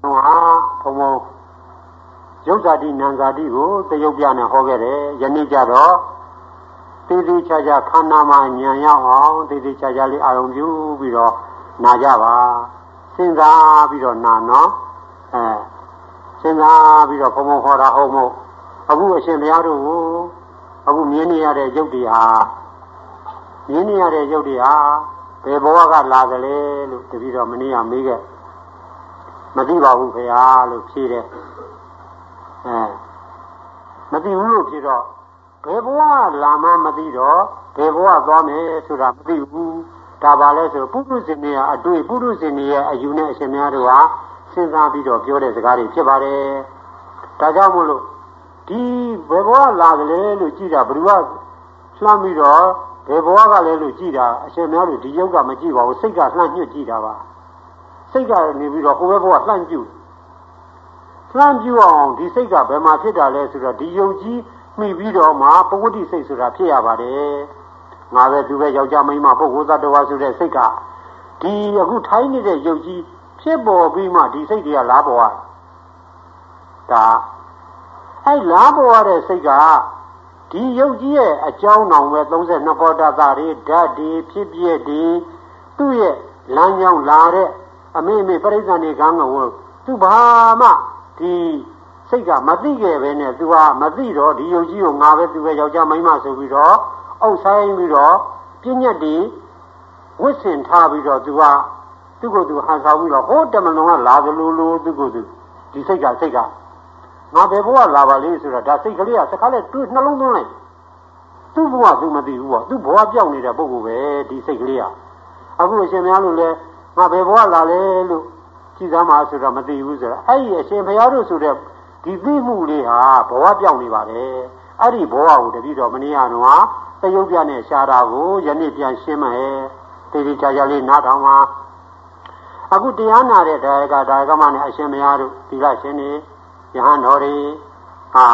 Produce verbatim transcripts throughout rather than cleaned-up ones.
ဘုံဘုံရုပ်ဇာတိနာမ်ဇာတိကိုတရုပ်ပြနဲ့ဟောခဲ့တယ်ယနေ့ကျတော့သေသေးချာချာခန္ဓာမှာဉာဏ်ရောက်အောင်သေသေးချာချာလေးအာရုံပြုပြီးတော့နာကြပါစဉ်းစားပြီးတော့နာနော်အဲစဉ်းစားပြီးတော့ဘုံဘုံဟောတာဟုတ်မို့အခုအရှင်ဘုရားတို့ကိုအခုမြင်နေရတဲ့ရုပ်တွေဟာမြင်နေရတဲ့ရုပ်တွေဟာဘယ်ဘဝကလာကြလဲလို့တပည့်တော်မနေ့ကမေးခဲ့မသိပါဘူးခင်ဗျာလို့ဖြေတယ်အဲမသိဘူးလို့ဖြေတော့ဘယ်ဘဝလာမှမသိတော့ဘယ်ဘဝသွားမယ်ဆိုတာမသိဘူးဒါပါလဲဆိုပုထုဇဉ်တွေကအတွေ့ပုထုဇဉ်တွေရဲ့အယူနဲ့အရှင်များတို့ဟာစဉ်းစားပြီးတော့ပြောတဲ့စကားတွေဖြစ်ပါတယ်ဒါကြောင့်မို့လို့ဒီဘယ်ဘဝလာကြလဲလို့ကြည့်တာဘယ်သူကလှမ်းပြီးတော့ဘယ်ဘဝကလဲလို့ကြည့်တာအရှင်များတို့ဒီယုတ်ကမကြည့်ပါဘူးစိတ်ကလှမ်းညှို့ကြည့်တာပါစိတ်ကနေပြီးတော့ဟိုဘက်ဘဝလှမ်းပြူလှမ်းပြူအောင်ဒီစိတ်ကဘယ်မှာဖြစ်တာလဲဆိုတော့ဒီယုတ်ကြီးမိပြီးတော့မှပဝတ္တိစိတ်ဆိုတာဖြစ်ရပါတယ်ငါပဲသူပဲယောက်ျားမိန်းမပုဂ္ဂိုလ်သတ္တဝါဆိုတဲ့စိတ်ကဒီအခုထိုင်းနေတဲ့ယုတ်ကြီးဖြစ်ပေါ်ပြီးမှဒီစိတ်တွေကလားပေါ်ရဒါအဲ့လားပေါ်ရတဲ့စိတ်ကဒီယုတ်ကြီးရဲ့အကြောင်းတော်ပဲသုံးဆယ်နှစ်ခေါ်တာတွေဓာတ်တွေဖြစ်ပြက်တွေသူ့ရဲ့လမ်းကြောင်းလာတဲ့အမေအမေပြိဿဏေကံကဝသူဘာမှဒီစိတ်ကမသိခဲ့ပဲနဲ့သူဟာမသိတော့ဒီယုတ်ကြီးကိုငါပဲသူပဲယောက်ျားမိန်းမဆိုပြီးတော့အုပ်ဆိုင်ပြီးတော့ပြည့်ညက်တွေဝစ်စင်ထားပြီးတော့သူဟာသူ့ကိုယ်သူဟန်ဆောင်ပြီးတော့ဟိုးတမလွန်ကလာသလိုလိုသူ့ကိုယ်သူဒီစိတ်ကစိတ်ကငါဘယ်ဘဝလာပါလိမ့်ဆိုတော့ဒါစိတ်ကလေးကစကားနဲ့တွေးနှလုံးသွင်းလိုက်သူ့ဘဝသူမသိဘူးပေါ့သူ့ဘဝပြောင်းနေတဲ့ပုဂ္ဂိုလ်ပဲဒီစိတ်ကလေးကအခုအရှင်များလို့လဲငါဘယ်ဘဝလာလဲလို့ကြည်သားမှာဆိုတော့မသိဘူးဆိုတော့အဲ့ဒီအရှင်ဘုရားတို့ဆိုတဲ့ဒီသိမှုလေးဟာဘဝပြောင်းနေပါတယ်အဲ့ဒီဘဝကိုတပည့်တော်မနေ့ကတော့တယုတ်ပြနဲ့ရှားတာကိုယနေ့ပြန်ရှင်းမယ်တေဒီချာချာလေးနားထောင်ပါအခုတရားနာတဲ့ဒါယကဒါယကမနဲ့အရှင်ဘုရားတို့ဒီကရှင်နေယဟန်တော်တွေဟာ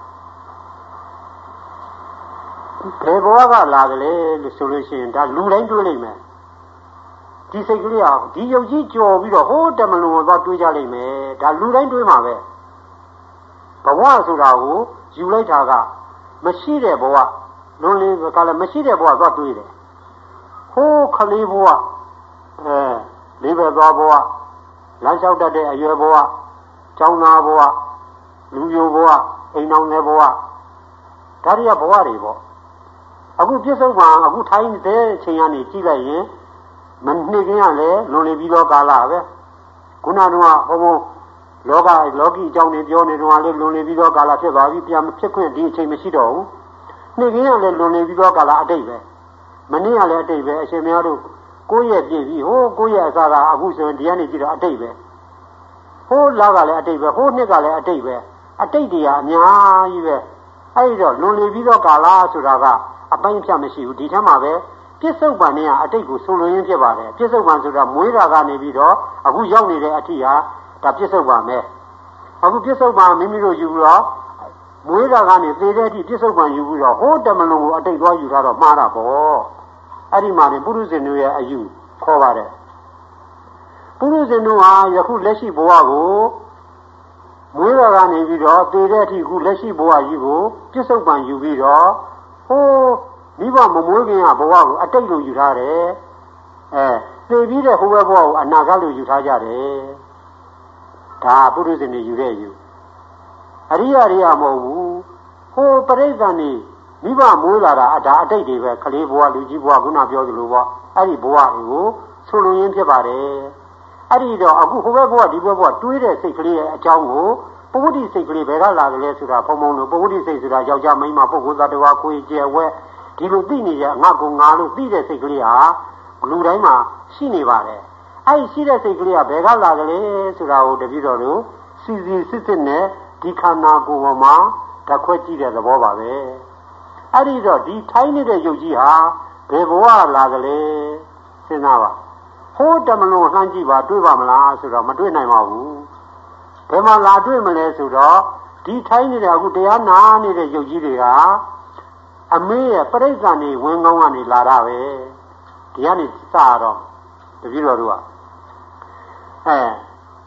ဘယ်ဘဝကလာကြလဲလို့ဆိုလို့ရှိရင်ဒါလူတိုင်းတွေးလိမ့်မယ်ဒီစိတ်ကလေးဟာဒီယုတ်ကြီးကြော်ပြီးတော့ဟိုးတမလွန်တော့တွေးကြလိမ့်မယ်ဒါလူတိုင်းတွေးမှာပဲဘဝဆိုတာကိုယူလိုက်တာကမရှိတဲ့ဘဝလွန်လေးကလည်းမရှိတဲ့ဘဝသွားတွေးတယ်ဟိုးခလေးဘဝအဲလေးပဲသွားဘဝလမ်းလျှောက်တတ်တဲ့အရွယ်ဘဝကျောင်းသားဘဝလူယိုဘဝအိမ်အောင်တဲ့ဘဝဒါတွေကဘဝတွေပေါ့အခုပြစ္ဆုတ်မှာအခုထိုင်းတဲ့အချိန်ကနေကြည့်လိုက်ရင်မနှစ်ကင်းရလဲလွန်နေပြီးတော့ကာလပဲခုနကဟိုဘုံလောကလောကီအကြောင်းတွေပြောနေတော့လေလွန်နေပြီးတော့ကာလဖြစ်သွားပြီပြန်ဖြစ်ခွင့်ဒီအချိန်မရှိတော့ဘူးနှစ်ကင်းရလဲလွန်နေပြီးတော့ကာလအတိတ်ပဲမနေ့ကလည်းအတိတ်ပဲအရှင်များတို့ကိုယ့်ရဲ့ပြည့်ပြီဟိုးကိုယ့်ရဲ့အစားကအခုဆိုရင်ဒီကနေကြည့်တော့အတိတ်ပဲဟိုးလောကလည်းအတိတ်ပဲဟိုးနှစ်ကလည်းအတိတ်ပဲအတိတ်တွေကအများကြီးပဲအဲ့ဒီတော့လွန်နေပြီးတော့ကာလဆိုတာကအပိုင်းဖြတ်မရှိဘူးဒီထက်မှပဲပြစ္ဆုတ်ပံနဲ့ကအတိတ်ကိုဆိုလိုရင်းဖြစ်ပါတယ်ပြစ္ဆုတ်ပံဆိုတာမွေးတာကနေပြီးတော့အခုရောက်နေတဲ့အထိဟာဒါပြစ္ဆုတ်ပံပဲအခုပြစ္ဆုတ်ပံမိမိတို့ယူတော့မွေးတာကနေသေတဲ့အထိပြစ္ဆုတ်ပံယူပြီးတော့ဟိုးတမလွန်ကိုအတိတ်သွားယူထားတော့မှားတာပေါ့အဲ့ဒီမှာနေပုရုဇဉ်တို့ရဲ့အယူခေါ်ပါတယ်ပုရုဇဉ်တို့ဟာယခုလက်ရှိဘဝကိုမွေးတာကနေပြီးတော့သေတဲ့အထိခုလက်ရှိဘဝကြီးကိုပြစ္ဆုတ်ပံယူပြီးတော့ဟိုးမိဘမမွေးခင်ကဘဝကိုအတိတ်လိုယူထားတယ်အဲသေပြီးတဲ့ဟိုဘက်ဘဝကိုအနာဂတ်လိုယူထားကြတယ်ဒါပုရုဇဉ်တွေယူတဲ့ယူအရိယရိယမဟုတ်ဘူးဟိုပရိစ္ဆန်နေမိဘမွေးလာတာအဒါအတိတ်တွေပဲခလေးဘဝလူကြီးဘဝခုနပြောသလိုပေါ့အဲ့ဒီဘဝတွေကိုဆိုလိုရင်းဖြစ်ပါတယ်အဲ့ဒီတော့အခုဟိုဘက်ဘဝဒီဘက်ဘဝတွေးတဲ့စိတ်ကလေးရဲ့အကြောင်းကိုပဝတ္တိစိတ်ကလေးဘယ်ကလာကြလဲဆိုတာဖုံဖုံလို့ပဝတ္တိစိတ်ဆိုတာယောက်ျားမိန်းမပုဂ္ဂိုလ်သတ္တဝါကိုယ်ကျယ်ဝဲဒီလိုသိနေကြငါကငါလို့သိတဲ့စိတ်ကလေးဟာလူတိုင်းမှာရှိနေပါတယ်အဲ့ဒီရှိတဲ့စိတ်ကလေးကဘယ်ကလာကြလဲဆိုတာကိုတပည့်တော်တို့စီစီစစ်စစ်နဲ့ဒီခန္ဓာကိုယ်ပေါ်မှာဓာတ်ခွက်ကြည့်တဲ့သဘောပါပဲအဲ့ဒီတော့ဒီထိုင်းနေတဲ့ယုတ်ကြီးဟာဘယ်ဘဝလာကြလဲစဉ်းစားပါဟိုးတမလွန်လှမ်းကြည့်ပါတွေးပါမလားဆိုတော့မတွေးနိုင်ပါဘူးဘယ်မှာလာတွေးမလဲဆိုတော့ဒီထိုင်းနေတဲ့အခုတရားနာနေတဲ့ယုတ်ကြီးတွေကအမေရဲ့ပြိဿဏီဝင်ကောင်းကနေလာတာပဲဒီကနေစတော့တပည့်တော်တို့ကအဲ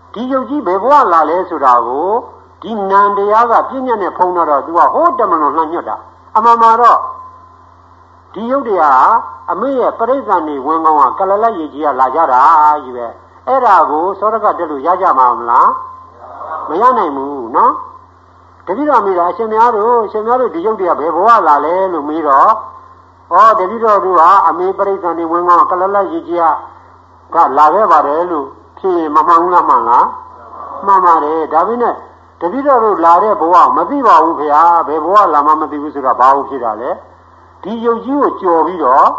ဒီယုတ်ကြီးဘယ်ဘဝလာလဲဆိုတာကိုဒီနန္တရားကပြည့်ညတ်နဲ့ဖုံးတော့သူကဟိုးတမလွန်လှမ်းညွတ်တာအမှန်မှာတော့ဒီယုတ်တရားအမေရဲ့ပြိဿန်နေဝင်ကောင်းကကလလတ်ရည်ကြီးကလာကြတာကြီးပဲအဲ့ဒါကိုစောရကတက်လို့ရကြမှာမလားမရနိုင်ဘူးနော်တတိတော်မိတာအရှင်များတို့အရှင်များတို့ဒီယုတ်တရားဘယ်ဘဝလာလဲလို့မေးတော့ဩတတိတော်တို့ဟာအမေပြိဿန်နေဝင်ကောင်းကလလတ်ရည်ကြီးကလာခဲ့ပါတယ်လို့ဖြေမမှန်ဘူးလားမှန်လားမှန်ပါတယ်ဒါပေမဲ့တတိတော်တို့လာတဲ့ဘဝမသိပါဘူးခင်ဗျာဘယ်ဘဝလာမှမသိဘူးဆိုတာဘာလို့ဖြစ်တာလဲဒီယုတ်ကြီးကိုကြော်ပြီးတော့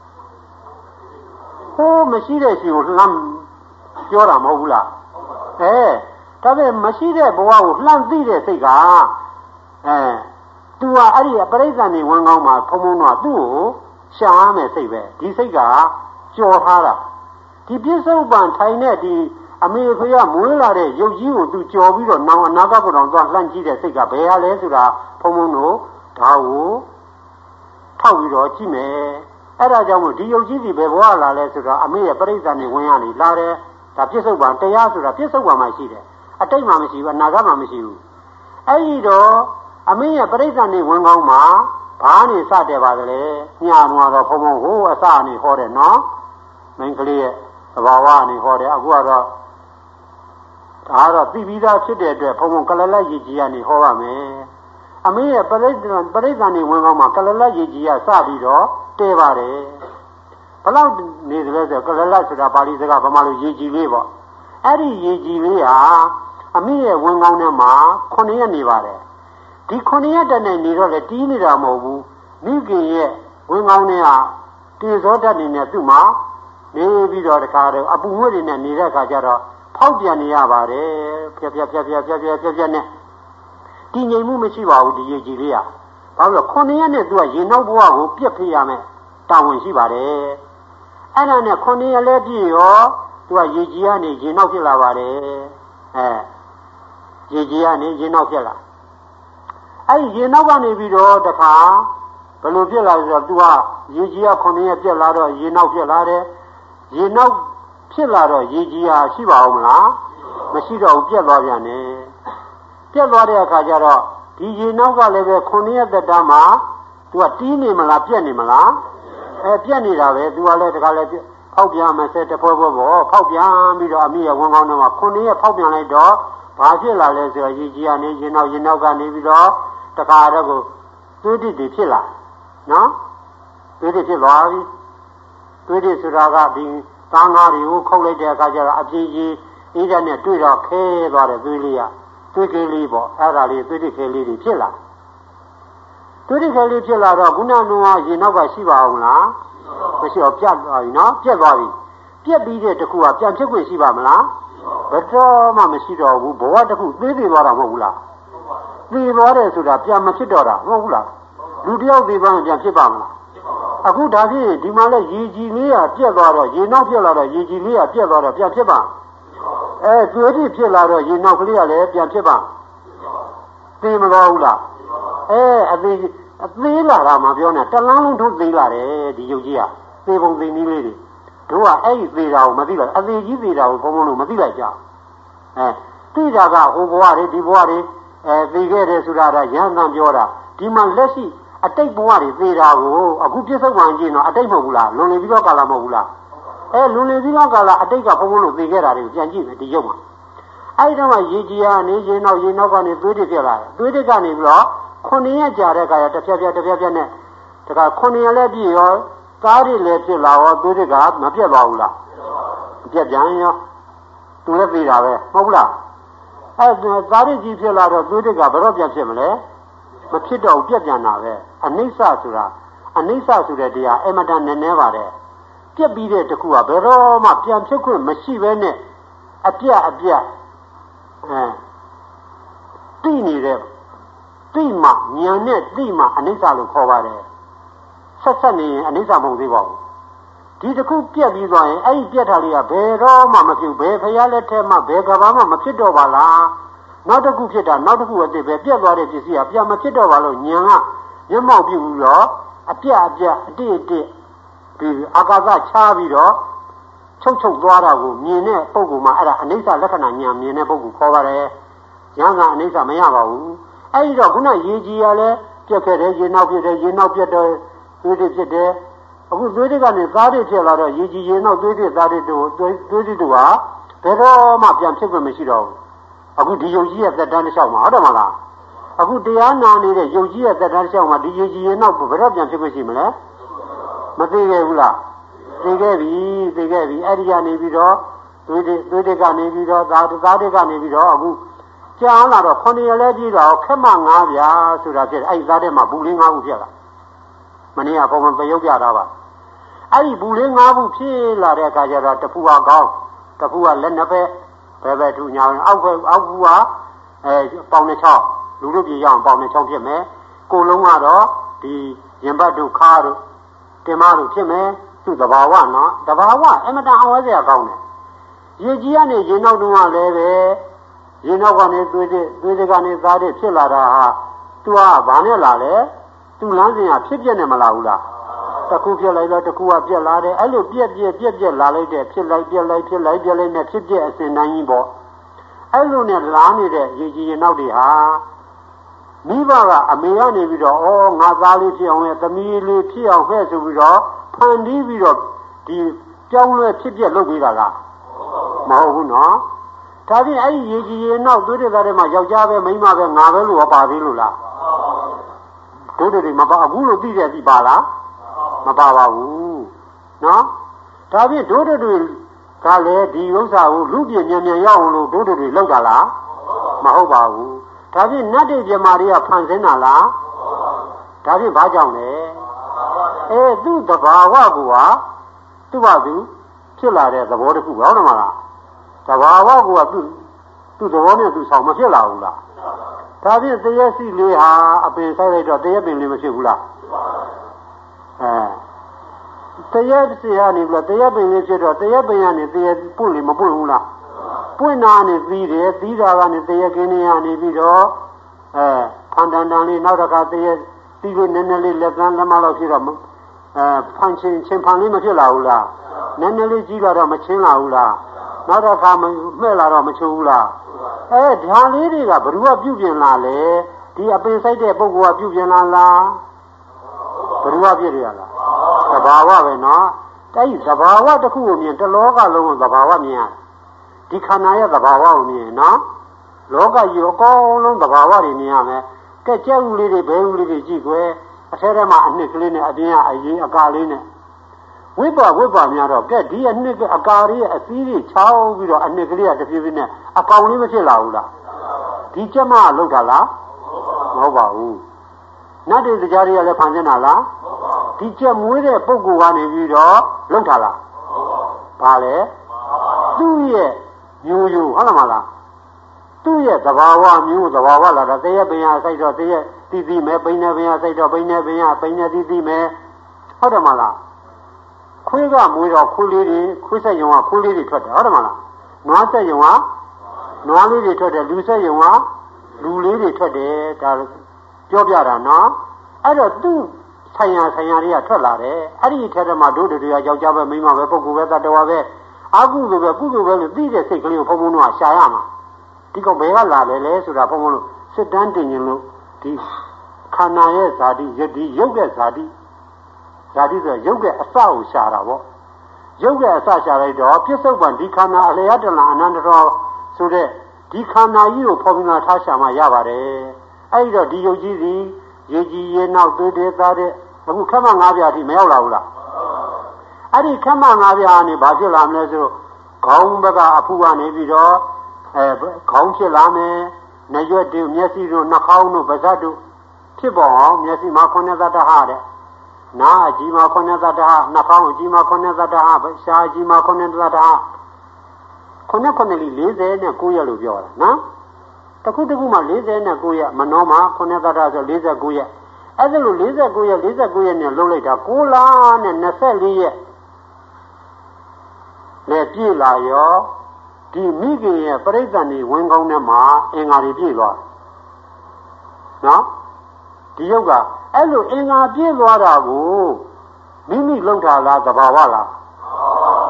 ဟိုးမရှိတဲ့ရှင်ကိုလှမ်းပြောတာမဟုတ်ဘူးလားအဲဒါပေမဲ့မရှိတဲ့ဘဝကိုလှမ်းသိတဲ့စိတ်ကအဲသူကအဲ့ဒီပရိစ္ဆာန်နေဝင်ကောင်းမှာဖုံဖုံတော့သူ့ကိုရှာရမယ်စိတ်ပဲဒီစိတ်ကကြော်ထားတာဒီပြစ္ဆုတ်ပံထိုင်တဲ့ဒီအမေဖေကမွေးလာတဲ့ရုပ်ကြီးကိုသူကြော်ပြီးတော့နောင်အနာဂတ်ကိုတော့သွားလှမ်းကြည့်တဲ့စိတ်ကဘယ်ဟာလဲဆိုတာဖုံဖုံတို့ဒါကိုထောက်ပြီးတော့ကြည့်မယ်အဲ့ဒါကြောင့်မို့ဒီယုတ်ကြီးဒီဘယ်ဘဝလာလဲဆိုတော့အမေရဲ့ပြိဿာန်နေဝင်ရနေလာတယ်ဒါပြစ္ဆုတ်ပံတရားဆိုတာပြစ္ဆုတ်ပံမှာရှိတယ်အတိတ်မှာမရှိဘူးအနာဂတ်မှာမရှိဘူးအဲ့ဒီတော့အမေရဲ့ပြိဿာန်နေဝင်ကောင်းမှာဘာနေစတယ်ပါကလေးညာတော့ဖုံဖုံဟိုအစအနေဟောတယ်နော်မင်းကလေးရဲ့သဘာဝအနေဟောတယ်အခုကတော့ဒါကတော့သိပြီးသားဖြစ်တဲ့အတွက်ဘုံဘုံကလလတ်ရည်ကြီးကနေဟောပါမယ်အမေရဲ့ပရိသတ်ပရိသတ်နေဝင်ကောင်းမှာကလလတ်ရည်ကြီးကစပြီးတော့တဲပါတယ်ဘလောက်နေတယ်လဲဆိုကလလတ်ဆိုတာပါဠိစကားဗမာလိုရည်ကြီးလေးပေါ့အဲ့ဒီရည်ကြီးလေးဟာအမေရဲ့ဝင်ကောင်းထဲမှာခုနှစ်ရက်နေပါတယ်ဒီခုနှစ်ရက်တည်းနဲ့နေတော့လေတီးနေတာမဟုတ်ဘူးမိခင်ရဲ့ဝင်ကောင်းထဲဟာတေဇောဓာတ်နေနဲ့သူ့မှာနေပြီးတော့တခါတော့အပူငွေ့တွေနဲ့နေတဲ့အခါကျတော့ဖောက်ပြန်နေရပါတယ်ဖြက်ဖြက်ဖြက်ဖြက်ဖြက်ဖြက်ဖြက်ဖြက်နဲ့တည်ငြိမ်မှုမရှိပါဘူးဒီရေကြီးလေးကဘာလို့လဲခုနှစ်ရက်နဲ့သူကရေနောက်ဘဝကိုပြက်ပြရမယ်တာဝန်ရှိပါတယ်အဲ့ဒါနဲ့ခုနှစ်ရက်လဲပြည့်ရောသူကရေကြီးကနေရေနောက်ဖြစ်လာပါတယ်အဲရေကြီးကနေရေနောက်ဖြစ်လာအဲ့ဒီရေနောက်ကနေပြီးတော့တခါဘယ်လိုဖြစ်လာလဲဆိုတော့သူကရေကြီးကခုနှစ်ရက်ပြက်လာတော့ရေနောက်ဖြစ်လာတယ်ရေနောက်ဖြစ်လာတော့ရေကြီးဟာရှိပါဦးမလားမရှိတော့ဘူးပြက်သွားပြန်တယ်ပြက်သွားတဲ့အခါကျတော့ဒီရေနောက်ကလည်းပဲခုနှစ်ရက်သက်တမ်းမှာသူကတီးနေမလားပြက်နေမလားအဲပြက်နေတာပဲသူကလည်းတခါလည်းဖောက်ပြန်မယ်ဆဲတဖွဲဖွဲပေါ့ဖောက်ပြန်ပြီးတော့အမိရဲ့ဝန်ကောင်းထဲမှာခုနှစ်ရက်ဖောက်ပြန်လိုက်တော့ဘာဖြစ်လာလဲဆိုတော့ရေကြီးကနေရေနောက်ရေနောက်ကနေပြီးတော့တခါတော့ကိုသွေးတိတိဖြစ်လာနော်သွေးတိဖြစ်သွားပြီသွေးတိဆိုတာကဒီသားငါးတွေကိုခုတ်လိုက်တဲ့အခါကျတော့အပြင်းကြီးအေးတဲ့နဲ့တွေ့တော့ခဲသွားတယ်သွေးလေးကသွေးကလေးပေါ့အဲ့ဒါလေးသွေးတိခဲလေးတွေဖြစ်လာသွေးတိခဲလေးဖြစ်လာတော့ခုနကရေနောက်ကရှိပါအောင်လားမရှိတော့ပြတ်သွားပြီနော်ပြတ်သွားပြီပြတ်ပြီးတဲ့တခုကပြန်ဖြစ်ခွင့်ရှိပါမလားဘယ်တော့မှမရှိတော့ဘူးဘဝတစ်ခုသေးသေးသွားတာမဟုတ်ဘူးလားသေသွားတယ်ဆိုတာပြန်မဖြစ်တော့တာမဟုတ်ဘူးလားလူတယောက်သေသွားရင်ပြန်ဖြစ်ပါမလားအခုဒါဖြင့်ဒီမှာလဲရေကြီးလေးကပြက်သွားတော့ရေနောက်ပြက်လာတော့ရေကြီးလေးကပြက်သွားတော့ပြန်ဖြစ်ပါအဲသွေးတိဖြစ်လာတော့ရေနောက်ကလေးကလည်းပြန်ဖြစ်ပါသိမသွားဘူးလားအဲအသေးအသေးလာတာမှပြောနေတလန်းလုံးထုတ်သေးလာတယ်ဒီရုပ်ကြီးကသေပုံသေနည်းလေးတွေတို့ကအဲ့ဒီသေတာကိုမသိလိုက်အသေးကြီးသေတာကိုဘုံဘုံလို့မသိလိုက်ကြအဲသိတာကဟိုဘဝတွေဒီဘဝတွေအဲသိခဲ့တယ်ဆိုတာကရဟန်းတန်ပြောတာဒီမှာလက်ရှိအတိတ်ဘဝတွေသေတာကိုအခုပြစ္ဆုတ်ပံကြည့်တော့အတိတ်မဟုတ်ဘူးလားလွန်လေပြီးတော့ကာလမဟုတ်ဘူးလားအဲလွန်လေပြီးတော့ကာလအတိတ်ကဘုံဘုံလို့သေခဲ့တာတွေကိုပြန်ကြည့်မယ်ဒီရုပ်မှာအဲဒီတော့ရေကြီးကနေရေနောက်ရေနောက်ကနေသွေးတစ်ပြက်လာတယ်သွေးတစ်ကနေပြီးတော့ခုနှစ်ရက်ကြာတဲ့အခါကျတစ်ပြက်ပြက်တစ်ပြက်ပြက်နဲ့တခါခုနှစ်ရက်လည်းပြည့်ရောသားတွေလည်းဖြစ်လာရောသွေးတစ်ကမပြက်သွားဘူးလားမပြက်ပြန်ရောသူလည်းသေတာပဲမဟုတ်ဘူးလားအဲသားတွေကြီးဖြစ်လာတော့သွေးတစ်ကဘယ်တော့ပြန်ဖြစ်မလဲမဖြစ်တော့ပြက်ပြန်တာပဲအနိစ္စဆိုတာအနိစ္စဆိုတဲ့တရားအမတန်နည်းနည်းပါတယ်ပြက်ပြီးတဲ့တခုကဘယ်တော့မှပြန်ဖြစ်ခွင့်မရှိဘဲနဲ့အပြတ်အပြတ်အဲသိနေတဲ့သိမှဉာဏ်နဲ့သိမှအနိစ္စလို့ခေါ်ပါတယ်ဆက်ဆက်နေရင်အနိစ္စမဟုတ်သေးပါဘူးဒီတခုပြက်ပြီးသွားရင်အဲ့ဒီပြက်တာလေးကဘယ်တော့မှမဖြစ်ဘယ်ဖရားလက်ထဲမှာဘယ်ကဘာမှမဖြစ်တော့ပါလားနောက်တစ်ခုဖြစ်တာနောက်တစ်ခုအစ်စ်ပဲပြက်သွားတဲ့ပစ္စည်းကပြန်မဖြစ်တော့ပါလို့ဉာဏ်ကမျက်မှောက်ပြုပြီးတော့အပြတ်အပြတ်အတိအတိဒီအာကာသချားပြီးတော့ချုပ်ချုပ်သွားတာကိုမြင်တဲ့ပုဂ္ဂိုလ်မှာအဲ့ဒါအနိစ္စလက္ခဏာဉာဏ်မြင်တဲ့ပုဂ္ဂိုလ်ခေါ်ပါတယ်ဉာဏ်ကအနိစ္စမရပါဘူးအဲ့ဒီတော့ခုနရေကြီးရလဲပြက်ခဲ့တယ်ရေနောက်ပြက်တယ်ရေနောက်ပြက်တယ်သွေးတွေဖြစ်တယ်အခုသွေးတွေကနေသားတွေဖြစ်လာတော့ရေကြီးရေနောက်သွေးတွေသားတွေတို့သွေးသွေးတွေတို့ဟာဘယ်တော့မှပြန်ဖြစ်ခွင့်မရှိတော့ဘူးအခုဒီယုတ်ကြီးရဲ့သက်တမ်းတစ်လျှောက်မှာဟုတ်တယ်မလားအခုတရားနာနေတဲ့ယုတ်ကြီးရဲ့သက်တမ်းတစ်လျှောက်မှာဒီရေကြီးရေနောက်ဘယ်တော့ပြန်ဖြစ်ခွင့်ရှိမလဲမသိခဲ့ဘူးလားသိခဲ့ပြီသိခဲ့ပြီအဲ့ဒီကနေပြီးတော့သွေးတွေသွေးတွေကနေပြီးတော့သားသားတွေကနေပြီးတော့အခုကြာလာတော့ခொနည်းလဲပြီးတော့ခက်မငါးပြာဆိုတာဖြစ်အဲ့ဒီသားထဲမှာဘူးလေးငါးခုဖြစ်လာမနေ့ကပုံမှန်သရုပ်ပြတာပါအဲ့ဒီဘူးလေးငါးခုဖြစ်လာတဲ့အခါကျတော့တပူဟာကောင်းတပူကလက်နှစ်ဖက်ဘယ်ဘက်ထူညာအောက်ဘက်အောက်ဘူးကအဲပေါင်နဲ့ချောင်းလူတို့ပြေရအောင်ပေါင်နဲ့ချောင်းဖြစ်မယ်ကိုလုံးကတော့ဒီရင်ဘတ်တို့ခါတို့တင်မတို့ဖြစ်မယ်သူ့တဘာဝနော်တဘာဝအမတန်အောင်ဝဲစရာကောင်းတယ်ရေကြီးကနေရေနောက်တုန်းကလည်းပဲရေနောက်ကနေသွေးတွေသွေးတွေကနေသားတွေဖြစ်လာတာဟာသူကဘာနဲ့လာလဲသူ့လမ်းစဉ်ကဖြစ်ပြက်နေမလားဘူးလားတစ်ခုပြက်လိုက်တော့တစ်ခုကပြက်လာတယ်အဲ့လိုပြက်ပြက်ပြက်ပြက်လာလိုက်တဲ့ဖြစ်လိုက်ပြက်လိုက်ဖြစ်လိုက်ပြက်လိုက်နဲ့ဖြစ်ပြက်အစဉ်တိုင်းကြီးပေါ့အဲ့လိုနဲ့လာနေတဲ့ရေကြီးရေနောက်တွေဟာမိဘကအမေကနေပြီးတော့ဩငါသားလေးဖြစ်အောင်ရဲ့သမီးလေးဖြစ်အောင်ခဲ့ဆိုပြီးတော့ဖန်တီးပြီးတော့ဒီကြောင်းလဲဖြစ်ပြက်လုပ်ပေးတာလားမဟုတ်ဘူးနော်ဒါဖြင့်အဲ့ဒီရေကြီးရေနောက်သွေးတွေသားတွေမှာယောက်ျားပဲမိန်းမပဲငါပဲလို့ပါသေးလို့လားတို့တွေမပါအခုလို့သိတဲ့သိပါလားမပါပါဘူးနော်ဒါဖြင့်တို့တွေကလည်းဒီဥစ္စာကိုလူပြင်းမြန်မြန်ရောက်အောင်လို့တို့တွေလောက်တာလားမဟုတ်ပါဘူးဒါဖြင့်နတ်တွေပြမာတွေကဖန်ဆင်းတာလားဒါဖြင့်ဘာကြောင့်လဲအဲသူ့တဘာဝကူဟာသူ့ဘာသူဖြစ်လာတဲ့သဘောတစ်ခုဟုတ်တယ်မလားတဘာဝကူကသူ့သူ့သဘောနဲ့သူဆောင်မဖြစ်လာဘူးလားဒါဖြင့်တရက်စီလေးဟာအပင်ဆိုင်လိုက်တော့တရက်ပင်လေးမဖြစ်ဘူးလားအဲတရက်စီကနေပြီးတော့တရက်ပင်လေးဖြစ်တော့တရက်ပင်ကနေတရက်ပွင့်လေမပွင့်ဘူးလားပွင့်နာနေပြီးတယ်ပြီးတာကနေတရက်ကင်းနေရနေပြီးတော့အဲဖန်တန်တန်လေးနောက်တစ်ခါတရက်ပြီးလို့နည်းနည်းလေးလက်ကမ်းလက်မလောက်ဖြစ်တော့အဲဖန်ချင်းချင်းဖန်လေးမဖြစ်လာဘူးလားနည်းနည်းလေးကြီးလာတော့မချင်းလာဘူးလားနောက်တစ်ခါမှဲ့လာတော့မချိုးဘူးလားအဲဓာလေးတွေကဘ누구ကပြုပြင်လာလဲဒီအပင်ဆိုင်တဲ့ပုဂ္ဂိုလ်ကပြုပြင်လာလားဘ누구ကပြည့်ရလားသဘာဝပဲနော်အဲ့ဒီသဘာဝတစ်ခုကိုမြင်တလောကလုံးကိုသဘာဝမြင်ရဒီခန္ဓာရဲ့သဘာဝကိုမြင်နော်လောကကြီးအကောင်းလုံးသဘာဝတွေမြင်ရမယ်ကဲကြက်ဦးလေးတွေဘဲဦးလေးတွေကြည့်ကွယ်အထဲထဲမှာအနှစ်ကလေးနဲ့အပြင်ကအရေးအကာလေးနဲ့ဝိပ္ပဝိပ္ပများတော့ကဲဒီအနှစ်ကအကာလေးအသီးတွေချောင်းပြီးတော့အနှစ်ကလေးကတဖြည်းဖြည်းနဲ့အကောင်လေးမဖြစ်လာဘူးလားဒီကြက်မလောက်တာလားမဟုတ်ပါဘူးနတ်တွေကြားတွေကလည်းဖန်ဆင်းတာလားဒီကြက်မွေးတဲ့ပုဂ္ဂိုလ်ကနေပြီးတော့လောက်တာလားဘာလဲသူ့ရဲ့မျိုးရိုးဟုတ်လားမလားသူ့ရဲ့သဘာဝမျိုးသဘာဝလာတာတရက်ပင်ရစိုက်တော့တရက်တီးတီးမယ်ပိန်းနေပင်ရစိုက်တော့ပိန်းနေပင်ရပိန်းနေတီးတီးမယ်ဟုတ်တယ်မလားခွေးကမွေးတော့ခွေးလေးတွေခွေးဆက်ယုံကခွေးလေးတွေထွက်တယ်ဟုတ်တယ်မလားနွားဆက်ယုံကနွားလေးတွေထွက်တယ်လူဆက်ယုံကလူလေးတွေထွက်တယ်ဒါပြောပြတာနော်အဲ့တော့သူ့ဆိုင်ရာဆိုင်ရာတွေကထွက်လာတယ်အဲ့ဒီထဲထဲမှာတို့တွေကယောက်ျားပဲမိန်းမပဲပုဂ္ဂိုလ်ပဲတတ္တဝါပဲအကုသိုလ်ပဲကုသိုလ်ပဲလို့သိတဲ့စိတ်ကလေးကိုဘုံဘုံတို့ကရှာရမှာဒီကောင်ဘယ်ကလာလဲလဲဆိုတာဘုံဘုံတို့စစ်တမ်းတင်ရင်လို့ဒီခန္ဓာရဲ့ဇာတိယတိရုပ်ရဲ့ဇာတိဇာတိဆိုရုပ်ရဲ့အစကိုရှာတာပေါ့ရုပ်ရဲ့အစရှာလိုက်တော့ပြစ္ဆုတ်ပံဒီခန္ဓာအလျာတလအနန္တတော်ဆိုတဲ့ဒီခန္ဓာကြီးကိုဖော်ပြလာထားရှာမှရပါတယ်အဲ့ဒီတော့ဒီရုပ်ကြီးစီရေကြီးရေနောက်သွေးတွေသားတဲ့အခုခက်မငါးပြားအထိမရောက်လာဘူးလားအဲ့ဒီခက်မငါးပြားကနေဘာဖြစ်လာမလဲဆိုတော့ခေါင်းဘက်ကအဖူကနေပြီးတော့အဲခေါင်းဖြစ်လာမယ်နှရွက်တွေမျက်စိတို့နှာခေါင်းတို့ပါးစပ်တို့ဖြစ်ပေါ်အောင်မျက်စိမှာခုနှစ်သတ္တဟတဲ့နားအကြီးမှာခုနှစ်သတ္တဟနှာခေါင်းအကြီးမှာခုနှစ်သတ္တဟရှားအကြီးမှာခုနှစ်သတ္တဟခုနှစ်ခုနှစ်လေး၄၀နဲ့၉ရက်လို့ပြောတာနော်တခုတခုမှ၄၀နဲ့၉ရက်မနှောမှာခုနှစ်သတ္တဆို၄၉ရက်အဲ့ဒါလို့၄၉ရက်၄၉ရက်နဲ့လုံးလိုက်တာ၉လနဲ့၂၄ရက်နဲ့ပြည့်လာရောဒီမိခင်ရဲ့ပြိဿန်ကြီးဝင်ကောင်းထဲမှာအင်္ဂါတွေပြည့်သွားနော်ဒီယုတ်ကအဲ့လိုအင်္ဂါပြည့်သွားတာကိုမိမိလုံထားလားသဘာဝလား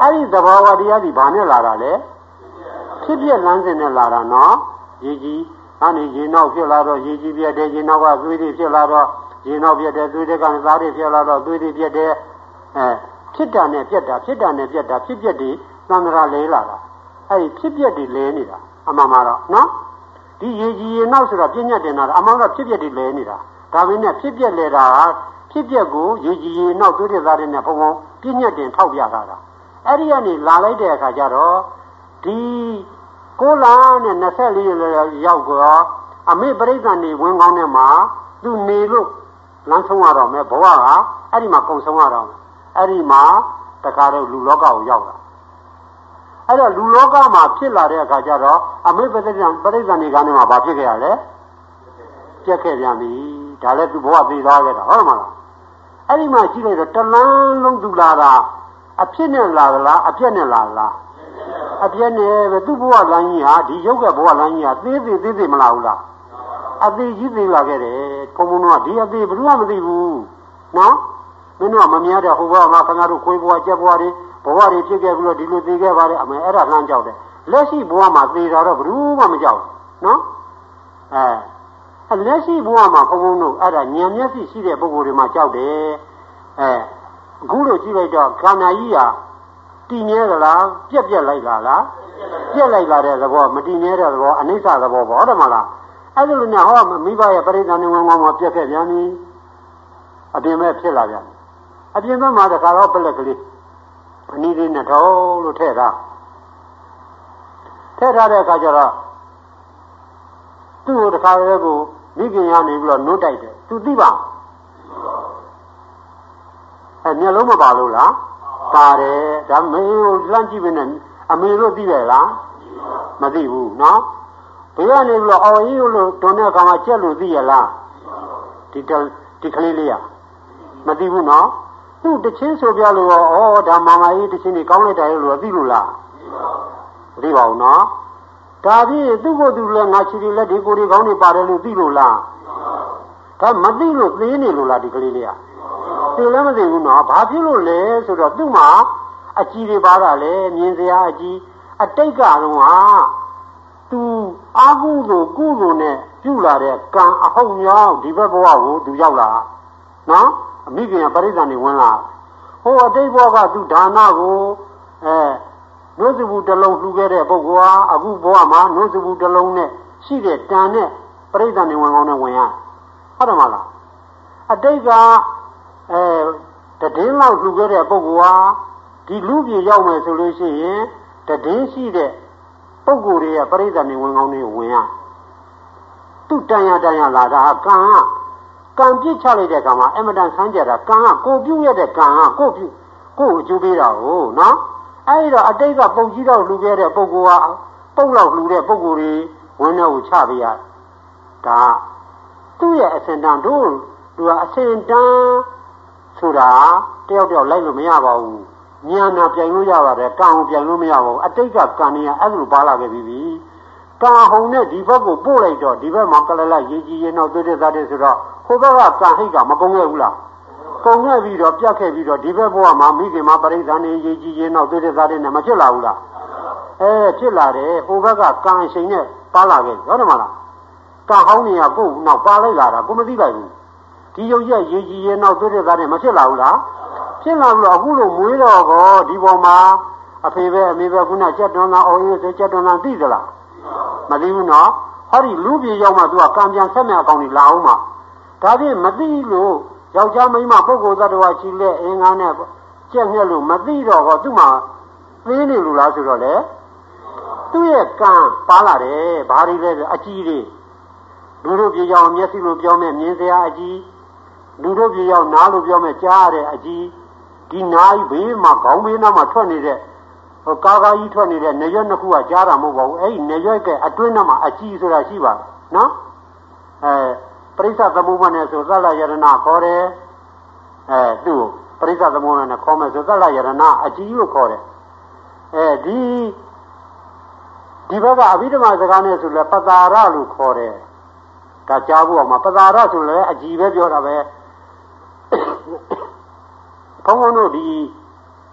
အဲ့ဒီသဘာဝတရားဒီဘာနဲ့လာတာလဲဖြစ်ပြလမ်းစဉ်နဲ့လာတာနော်ရေကြီးအနေရေနောက်ဖြစ်လာတော့ရေကြီးပြတ်တယ်ရေနောက်ကသွေးတွေဖြစ်လာတော့ရေနောက်ပြတ်တယ်သွေးတွေကသားတွေဖြစ်လာတော့သွေးတွေပြတ်တယ်အဲဖြစ်တာနဲ့ပြတ်တာဖြစ်တာနဲ့ပြတ်တာဖြစ်ပြတ်တွေသံဃာလဲလာတာအဲ့ဒီဖြစ်ပြတ်တွေလဲနေတာအမှန်မှာတော့နော်ဒီရေကြီးရေနောက်ဆိုတော့ပြည့်ညတ်တင်တာအမှန်တော့ဖြစ်ပြတ်တွေလဲနေတာဒါပေမဲ့ဖြစ်ပြတ်လဲတာဖြစ်ပြတ်ကိုရေကြီးရေနောက်သွေးတွေသားတွေနဲ့ဘုံဘုံပြည့်ညတ်တင်ထောက်ပြတာတာအဲ့ဒီကနေလာလိုက်တဲ့အခါကျတော့ဒီကိုလာနဲ့နှစ်ဆက်လေးရောက်တော့အမေပြိဿန်နေဝင်ကောင်းတဲ့မှာသူနေလို့လမ်းဆုံးရတော့မယ်ဘဝကအဲ့ဒီမှာကုံဆုံးရတော့အဲ့ဒီမှာတခါတော့လူလောကကိုရောက်လာအဲ့တော့လူလောကမှာဖြစ်လာတဲ့အခါကျတော့အမေပြိဿန်ပြိဿန်နေကနေမှာဘာဖြစ်ခဲ့ရလဲပြက်ခဲ့ပြန်ပြီဒါလည်းသူဘဝသိသားခဲ့တာဟုတ်မလားအဲ့ဒီမှာကြည့်လိုက်တော့တလန်းလုံးသူလာတာအဖြစ်နဲ့လာသလားအပြက်နဲ့လာသလားအပြက်နဲ့ပဲသူ့ဘဝလမ်းကြီးဟာဒီရုပ်ကဘဝလမ်းကြီးဟာသေးသေးသေးသေးမလားဘူးလားအသေးကြီးသေးလာခဲ့တယ်ဘုံဘုံကဒီအသေးဘယ်သူမှမသိဘူးနော်မင်းတို့ကမမြင်တဲ့ဟိုဘဝမှာခင်ဗျားတို့ခွေးဘဝကြက်ဘဝတွေဘဝတွေဖြစ်ခဲ့ပြီးတော့ဒီလိုသေးခဲ့ပါတယ်အမေအဲ့ဒါလှမ်းကြောက်တယ်လက်ရှိဘဝမှာသေတာတော့ဘယ်သူမှမကြောက်ဘူးနော်အဲလက်ရှိဘဝမှာဘုံဘုံတို့အဲ့ဒါဉာဏ်မျက်စိရှိတဲ့ပုဂ္ဂိုလ်တွေမှာကြောက်တယ်အဲအခုလိုကြည့်လိုက်တော့ခန္ဓာကြီးဟာတည်မြဲသလားပြက်ပြက်လိုက်လားလားပြက်လိုက်လာတဲ့သဘောမတည်မြဲတဲ့သဘောအနိစ္စသဘောပေါ့ဟုတ်တယ်မလားအဲ့ဒီလိုနဲ့ဟောမိဘရဲ့ပရိသတ်နေဝင်ကောင်းမှာပြက်ခဲ့ပြန်ပြီအပြင်မဲ့ဖြစ်လာပြန်အပြင်ဘက်မှာတခါတော့ပလက်ကလေးအနည်းလေးနဲ့ထောင်းလို့ထည့်ထားထည့်ထားတဲ့အခါကျတော့သူ့ကိုတခါတည်းကိုမိခင်ရနေပြီးတော့နှုတ်တိုက်တယ်သူသိပါအဲမျက်လုံးမပါလို့လားပါတယ်ဒါမေကိုလန့်ကြည့်ပဲနဲ့အမေလို့သိတယ်လားမသိဘူးနော်ဒီကနေပြီးတော့အော်ကြီးလို့တွန်တဲ့အခါမှာကြက်လို့သိရလားဒီဒီကလေးလေးရမသိဘူးနော်သူ့တချင်းဆိုပြလို့ဩဒါမာမကြီးတချင်းကြီးကောင်းလိုက်တယ်လို့သိလို့လားမသိပါဘူးနော်ဒါပြီးသူ့ကိုယ်သူလည်းငါချီလက်ဒီကိုယ်ဒီကောင်းနေပါတယ်လို့သိလို့လားဒါမသိလို့သိနေလို့လားဒီကလေးလေးကသိလည်းမသိဘူးနော်ဘာဖြစ်လို့လဲဆိုတော့သူ့မှာအကြည်တွေပါတာလေမြင်စရာအကြည်အတိတ်ကတော့ဟာသူအာဟုကိုကုကိုနဲ့ပြုလာတဲ့ကံအဟုတ်များဒီဘက်ဘဝကိုသူရောက်လာနော်အမိခင်ကပရိသတ်နေဝင်လာဟိုအတိတ်ဘဝကသူဒါနကိုအဲနှုတ်စဘူးတစ်လုံးလှူခဲ့တဲ့ပုဂ္ဂိုလ်ဟာအခုဘဝမှာနှုတ်စဘူးတစ်လုံးနဲ့ရှိတဲ့တန်နဲ့ပရိသတ်နေဝင်ကောင်းနဲ့ဝင်ရဟုတ်တယ်မလားအတိတ်ကအဲတည်င်းလောက်လှူခဲ့တဲ့ပုဂ္ဂိုလ်ဟာဒီလူပြေရောက်မယ်ဆိုလို့ရှိရင်တည်င်းရှိတဲ့ပုဂ္ဂိုလ်တွေရဲ့ပရိသတ်နေဝင်ကောင်းနဲ့ဝင်ရသူတန်ရတန်ရလာတာကံကကံပြစ်ချလိုက်တဲ့ကံမှာအမတန်ဆန်းကြတာကံကကိုပြုတ်ရတဲ့ကံကကိုပြုတ်ကိုအကျိုးပေးတာဟုတ်နော်အဲ့တော့အတိတ်ကပုံကြီးတော့လှူခဲ့တဲ့ပုဂ္ဂိုလ်ဟာပုတ်လောက်လှူတဲ့ပုဂ္ဂိုလ်တွေဝင်တော့ကိုချပေးရဒါသူ့ရဲ့အစင်တန်တို့သူကအစင်တန်ဆိုတာတယောက်တယောက်လိုက်လို့မရပါဘူးဉာဏ်နာပြိုင်လို့ရပါတယ်ကံကိုပြိုင်လို့မရပါဘူးအတိတ်ကကံနေရအဲ့လိုပါလာခဲ့ပြီးပြီကံဟုံနဲ့ဒီဘက်ကိုပို့လိုက်တော့ဒီဘက်မှာကလလရေကြီးရေနောက်တွေ့တဲ့သားတဲ့ဆိုတော့ဟိုဘက်ကကံဟိတ်ကမကုန်းခဲ့ဘူးလားကုန်းခဲ့ပြီးတော့ပြတ်ခဲ့ပြီးတော့ဒီဘက်ဘဝမှာမိခင်မှာပရိသတ်နေရေကြီးရေနောက်တွေ့တဲ့သားတဲ့နဲ့မဖြစ်လာဘူးလားအဲဖြစ်လာတယ်ဟိုဘက်ကကံအချိန်နဲ့ပါလာခဲ့ဟုတ်တယ်မလားကံဟောင်းနေရကိုယ်နောက်ပါလိုက်လာတာကိုမသိလိုက်ဘူးဒီရုပ်ရက်ရေကြီးရေနောက်တွေ့တဲ့သားတဲ့မဖြစ်လာဘူးလားဖြစ်လာလို့အခုလိုမွေးတော့ကောဒီပေါ်မှာအဖေပဲအမေပဲခုနကြက်တွန်းလာအော်ရေးကြက်တွန်းလာသိသလားမသိဘူးနော်ဟောဒီလူပြေရောက်မှသူကကံပြန်ဆက်မဲ့အကောင်ကြီးလာအောင်မှာဒါဖြင့်မသိလို့ယောက်ျားမိန်းမပုဂ္ဂိုလ်သတ္တဝါချီလက်အင်္ဂါနဲ့ကြက်ငှက်လို့မသိတော့ဟောသူ့မှာသိနေလို့လားဆိုတော့လေသူ့ရဲ့ကံပါလာတယ်ဘာတွေလဲအကြည့်တွေလူတို့ပြေရောက်မျက်စိလိုပြောမဲ့မြင်စရာအကြည့်လူတို့ပြေရောက်နားလိုပြောမဲ့ကြားရတဲ့အကြည့်ဒီနားကြီးဘေးမှာခေါင်းဘေးနားမှာထွက်နေတဲ့ဟိုကာကာကြီးထွက်နေတဲ့နေရွက်နှစ်ခုကကြားတာမဟုတ်ပါဘူးအဲ့ဒီနေရွက်ကအတွင်းထဲမှာအကြည့်ဆိုတာရှိပါတယ်နော်အဲပရိစ္ဆသမုပ္ပါနဲ့ဆိုသတ္တယရဏခေါ်တယ်အဲသူ့ပရိစ္ဆသမုပ္ပါနဲ့ခေါ်မယ်ဆိုသတ္တယရဏအကြည့်ကိုခေါ်တယ်အဲဒီဒီဘက်ကအဘိဓမ္မာစကားနဲ့ဆိုလဲပတာရလို့ခေါ်တယ်ဒါကြားဖို့အောင်မှာပတာရဆိုလဲအကြည့်ပဲပြောတာပဲဘုန်းဘုန်းတို့ဒီ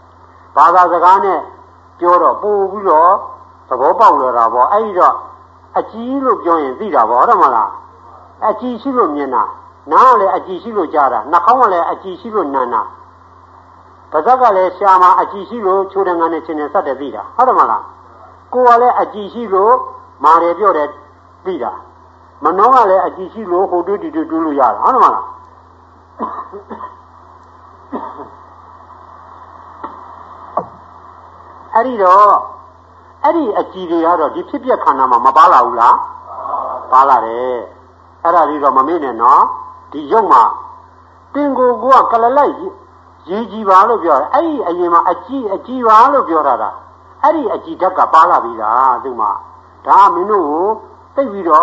ဘာသာစကားနဲ့ပြောတော့ပို့ပြီးတော့သဘောပေါက်လာတာပေါ့အဲ့ဒီတော့အကြည့်လို့ပြောရင်သိတာပေါ့ဟုတ်တယ်မလားအကြည့်ရှိလို့မြင်တာနားကလည်းအကြည့်ရှိလို့ကြားတာနှာခေါင်းကလည်းအကြည့်ရှိလို့နားတာပါးစပ်ကလည်းရှားမှာအကြည့်ရှိလို့ချိုးတဲ့ငန်းနဲ့ချင်းနဲ့စက်တယ်သိတာဟုတ်တယ်မလားကိုယ်ကလည်းအကြည့်ရှိလို့မာတယ်ပြောတယ်သိတာမနှောကလည်းအကြည့်ရှိလို့ဟိုတွေးဒီတွေးတွေးလို့ရတာဟုတ်တယ်မလားအဲ့ဒီတော့အဲ့ဒီအကြည့်တွေကတော့ဒီဖြစ်ပျက်ခန္ဓာမှာမပါလာဘူးလားပါလာတယ်အဲ့ဒါလေးတော့မမေ့နဲ့နော်ဒီရုပ်မှာတင်ကိုကကလလိုက်ရေးကြည့်ပါလို့ပြောတယ်အဲ့ဒီအရင်မှာအကြည့်အကြည့်ပါလို့ပြောတာဒါအဲ့ဒီအကြည့်ဓာတ်ကပါလာပြီလားသူမှာဒါမင်းတို့ကိုသိပြီးတော့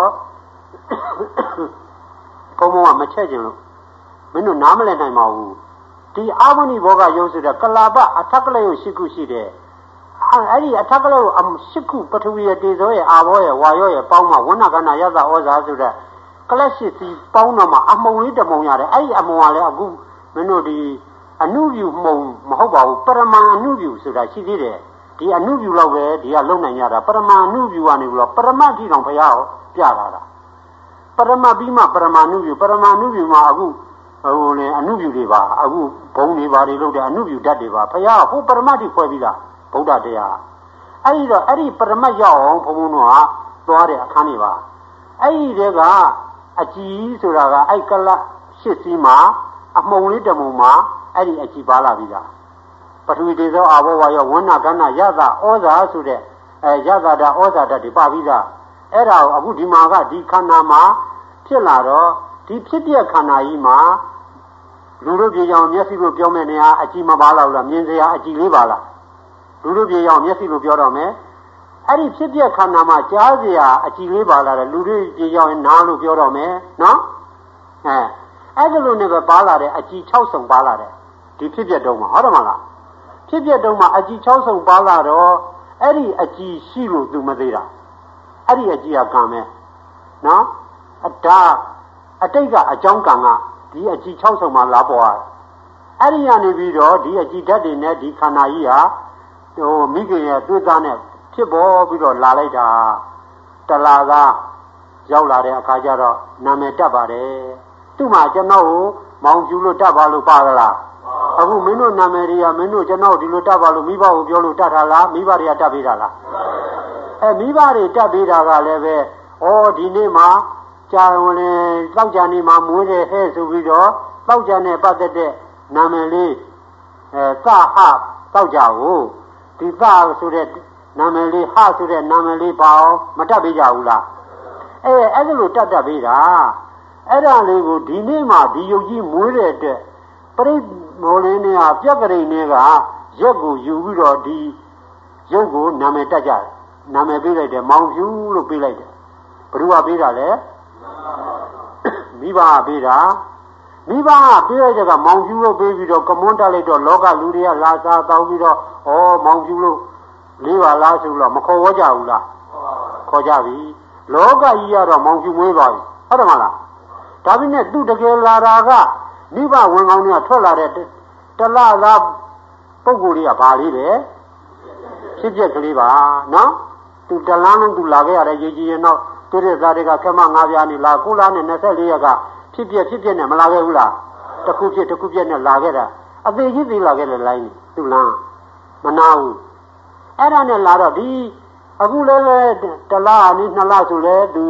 ဘုံဘုံကမချက်ခြင်းလို့မင်းတို့နားမလည်နိုင်ပါဘူးဒီအာဝဏိဘောကရုပ်ဆိုတဲ့ကလာပအထက်ကလေးကိုရှိခုရှိတယ်အဲ့ဒီအထက်ကလေးကိုရှိခုပထဝီရဲ့တေဇောရဲ့အာဘောရဲ့ဝါရောရဲ့ပေါင်းမှာဝဏ္ဏကဏယသဩဇာဆိုတဲ့ကလရှိစီပေါင်းတော့မှအမုံလေးတမုံရတယ်အဲ့ဒီအမုံကလည်းအခုမင်းတို့ဒီအနုပြုမှုံမဟုတ်ပါဘူးပရမန်အနုပြုဆိုတာရှိသေးတယ်ဒီအနုပြုလောက်ပဲဒီကလုံနိုင်ရတာပရမန်အနုပြုကနေပြီးတော့ပရမတ်တိတော်ဘုရားဟောပြတာတာပရမတ်ပြီးမှပရမန်အနုပြုပရမန်အနုပြုမှာအခုဟိုလေအနုပြုတွေပါအခုဘုံတွေပါတွေလုပ်တဲ့အနုပြုဓာတ်တွေပါဘုရားဟိုပရမတ်တိဖွဲ့ပြီးတာဗုဒ္ဓတရားအဲ့ဒီတော့အဲ့ဒီပရမတ်ရောက်အောင်ဘုံဘုံတို့ကသွားတဲ့အခန်းတွေပါအဲ့ဒီတဲကအကြည်ဆိုတာကအဲ့ကလရှစ်စီးမှာအမှုံလေးတမုံမှာအဲ့ဒီအကြည်ပါလာပြီးတာပထဝီတေဇောအာဘောဝါယောဝဏ္ဏကဏ္ဍယသဩဇာဆိုတဲ့အဲယသတာဩဇာတတ်တွေပါပြီးတာအဲ့ဒါကိုအခုဒီမှာကဒီခန္ဓာမှာဖြစ်လာတော့ဒီဖြစ်ပြခန္ဓာကြီးမှာလူတို့ပြေကြောင်မျက်စိလို့ပြောမဲ့နေဟာအကြည်မပါလာဘူးလားမြင်စရာအကြည်လေးပါလားလူတို့ပြေကြောင်မျက်စိလို့ပြောတော့မယ်အဲ့ဒီဖြစ်ပြခန္ဓာမှာကြားစရာအကြည်လေးပါလာတယ်လူတို့ပြေကြောင်နားလို့ပြောတော့မယ်နော်အဲအဲ့ဒါလိုနဲ့ပဲပါလာတဲ့အကြည်၆ဆုံပါလာတယ်ဒီဖြစ်ပြတုံးမှာဟုတ်တယ်မလားဖြစ်ပြတုံးမှာအကြည်၆ဆုံပါလာတော့အဲ့ဒီအကြည်ရှိလို့သူမသေးတာအဲ့ဒီအကြည်ကကံပဲနော်အဒါအတိတ်ကအကြောင်းကံကဒီအကြည်၆ဆုံမှာလာပေါ်ရတယ်အဲ့ဒီကနေပြီးတော့ဒီအကြည်ဓာတ်တွေနဲ့ဒီခန္ဓာကြီးဟာဟိုမိခင်ရဲ့သွေးသားနဲ့ဖြစ်ပေါ်ပြီးတော့လာလိုက်တာတလာသာရောက်လာတဲ့အခါကျတော့နာမည်တက်ပါတယ်သူ့မှာကျွန်တော်ကိုမောင်ကျူလို့တက်ပါလို့ပါလားအခုမင်းတို့နာမည်တွေကမင်းတို့ကျွန်တော်ဒီလိုတက်ပါလို့မိဘကိုပြောလို့တက်တာလားမိဘတွေကတက်ပေးတာလားအဲမိဘတွေတက်ပေးတာကလည်းပဲဩဒီနေ့မှာကြာဝင်လေတောက်ကြနေမှာမွေးတယ်ဟဲ့ဆိုပြီးတော့တောက်ကြနဲ့ပတ်သက်တဲ့နာမည်လေးအဲသဟတောက်ကြကိုဒီသဆိုတဲ့နာမည်လေးဟဆိုတဲ့နာမည်လေးပါအောင်မတက်ပေးကြဘူးလားအဲအဲ့ဒါလိုတက်တက်ပေးတာအဲ့ဒါလေးကိုဒီနေ့မှဒီယုတ်ကြီးမွေးတဲ့အတွက်ပရိမောလင်းတွေကပြက်ကလေးတွေကရက်ကိုယူပြီးတော့ဒီရုပ်ကိုနာမည်တက်ကြတယ်နာမည်ပေးလိုက်တယ်မောင်ဖြူလို့ပေးလိုက်တယ်ဘ누구ကပေးတာလဲမိဘကပေးတာမိဘကပေးတဲ့ကမောင်ဖြူလို့ပေးပြီးတော့ကမွန်းတက်လိုက်တော့လောကလူတွေကလာစားတောင်းပြီးတော့ဩမောင်ဖြူလို့လေးပါလားဆိုတော့မခေါ်ဝကြဘူးလားခေါ်ကြပြီလောကကြီးကတော့မောင်ဖြူမွေးသွားပြီဟုတ်တယ်မလားဒါပေမဲ့သူတကယ်လာတာကမိဘဝင်ကောင်းတွေကထွက်လာတဲ့တလသားပုံကိုယ်တွေကဘာလေးပဲဖြစ်ပြက်ကလေးပါနော်သူတလန်းလုံးသူလာခဲ့ရတဲ့ရေကြီးရင်တော့သူတဲ့သားတွေကကမငါးပြားနေလာကိုလားနဲ့နှစ်လေးရက်ကဖြစ်ပြက်ဖြစ်ပြက်နဲ့မလာခဲ့ဘူးလားတစ်ခုဖြစ်တစ်ခုပြက်နဲ့လာခဲ့တာအသေးကြီးသေးလာခဲ့တဲ့လိုင်းသူလန်းမနာဘူးအဲ့ဒါနဲ့လာတော့ဒီအခုလည်းတလားအနည်းနှစ်လဆိုလဲသူ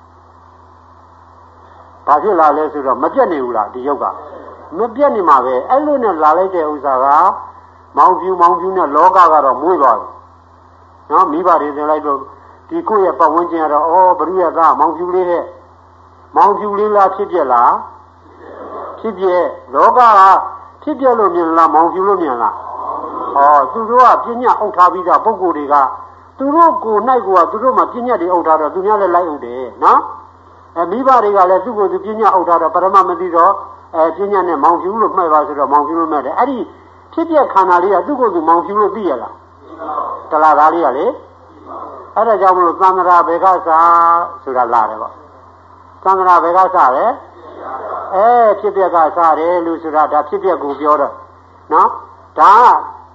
ဘာဖြစ်လာလဲဆိုတော့မပြတ်နေဘူးလားဒီရုပ်ကမပြတ်နေမှာပဲအဲ့လိုနဲ့လာလိုက်တဲ့ဥစ္စာကမောင်ဖြူမောင်ဖြူနဲ့လောကကတော့မွေးသွားတယ်နော်မိဘတွေသင်လိုက်တော့ဒီကိုယ့်ရဲ့ပတ်ဝန်းကျင်ကတော့ဩဘ누구ရဲ့သားမောင်ဖြူလေးတဲ့မောင်ဖြူလေးလားဖြစ်ပြက်လားဖြစ်ပြက်လောကကဖြစ်ပြက်လို့မြင်လားမောင်ဖြူလို့မြင်လားဩသူတို့ကပြညာအုပ်ထားပြီးသားပုံကိုယ်တွေကသူတို့ကိုယ်၌ကိုကသူတို့မှပြညာတွေအုပ်ထားတော့သူများလည်းလိုက်အုပ်တယ်နော်အဲမိဘတွေကလည်းသူ့ကိုယ်သူပြညာအုပ်ထားတော့ပရမမသိတော့အဲပြညာနဲ့မောင်ဖြူလို့မှဲ့ပါဆိုတော့မောင်ဖြူလို့မှဲ့တယ်အဲ့ဒီဖြစ်ပြက်ခန္ဓာလေးကသူ့ကိုယ်သူမောင်ဖြူလို့သိရလားတလားသားလေးကလေအဲ့ဒါကြောင့်မလို့သံဃာဘေကစာဆိုတာလာတယ်ပေါ့သံဃာဘေကစာပဲအဲဖြစ်ပြက်ကစားတယ်လို့ဆိုတာဒါဖြစ်ပြက်ကိုပြောတော့နော်ဒါက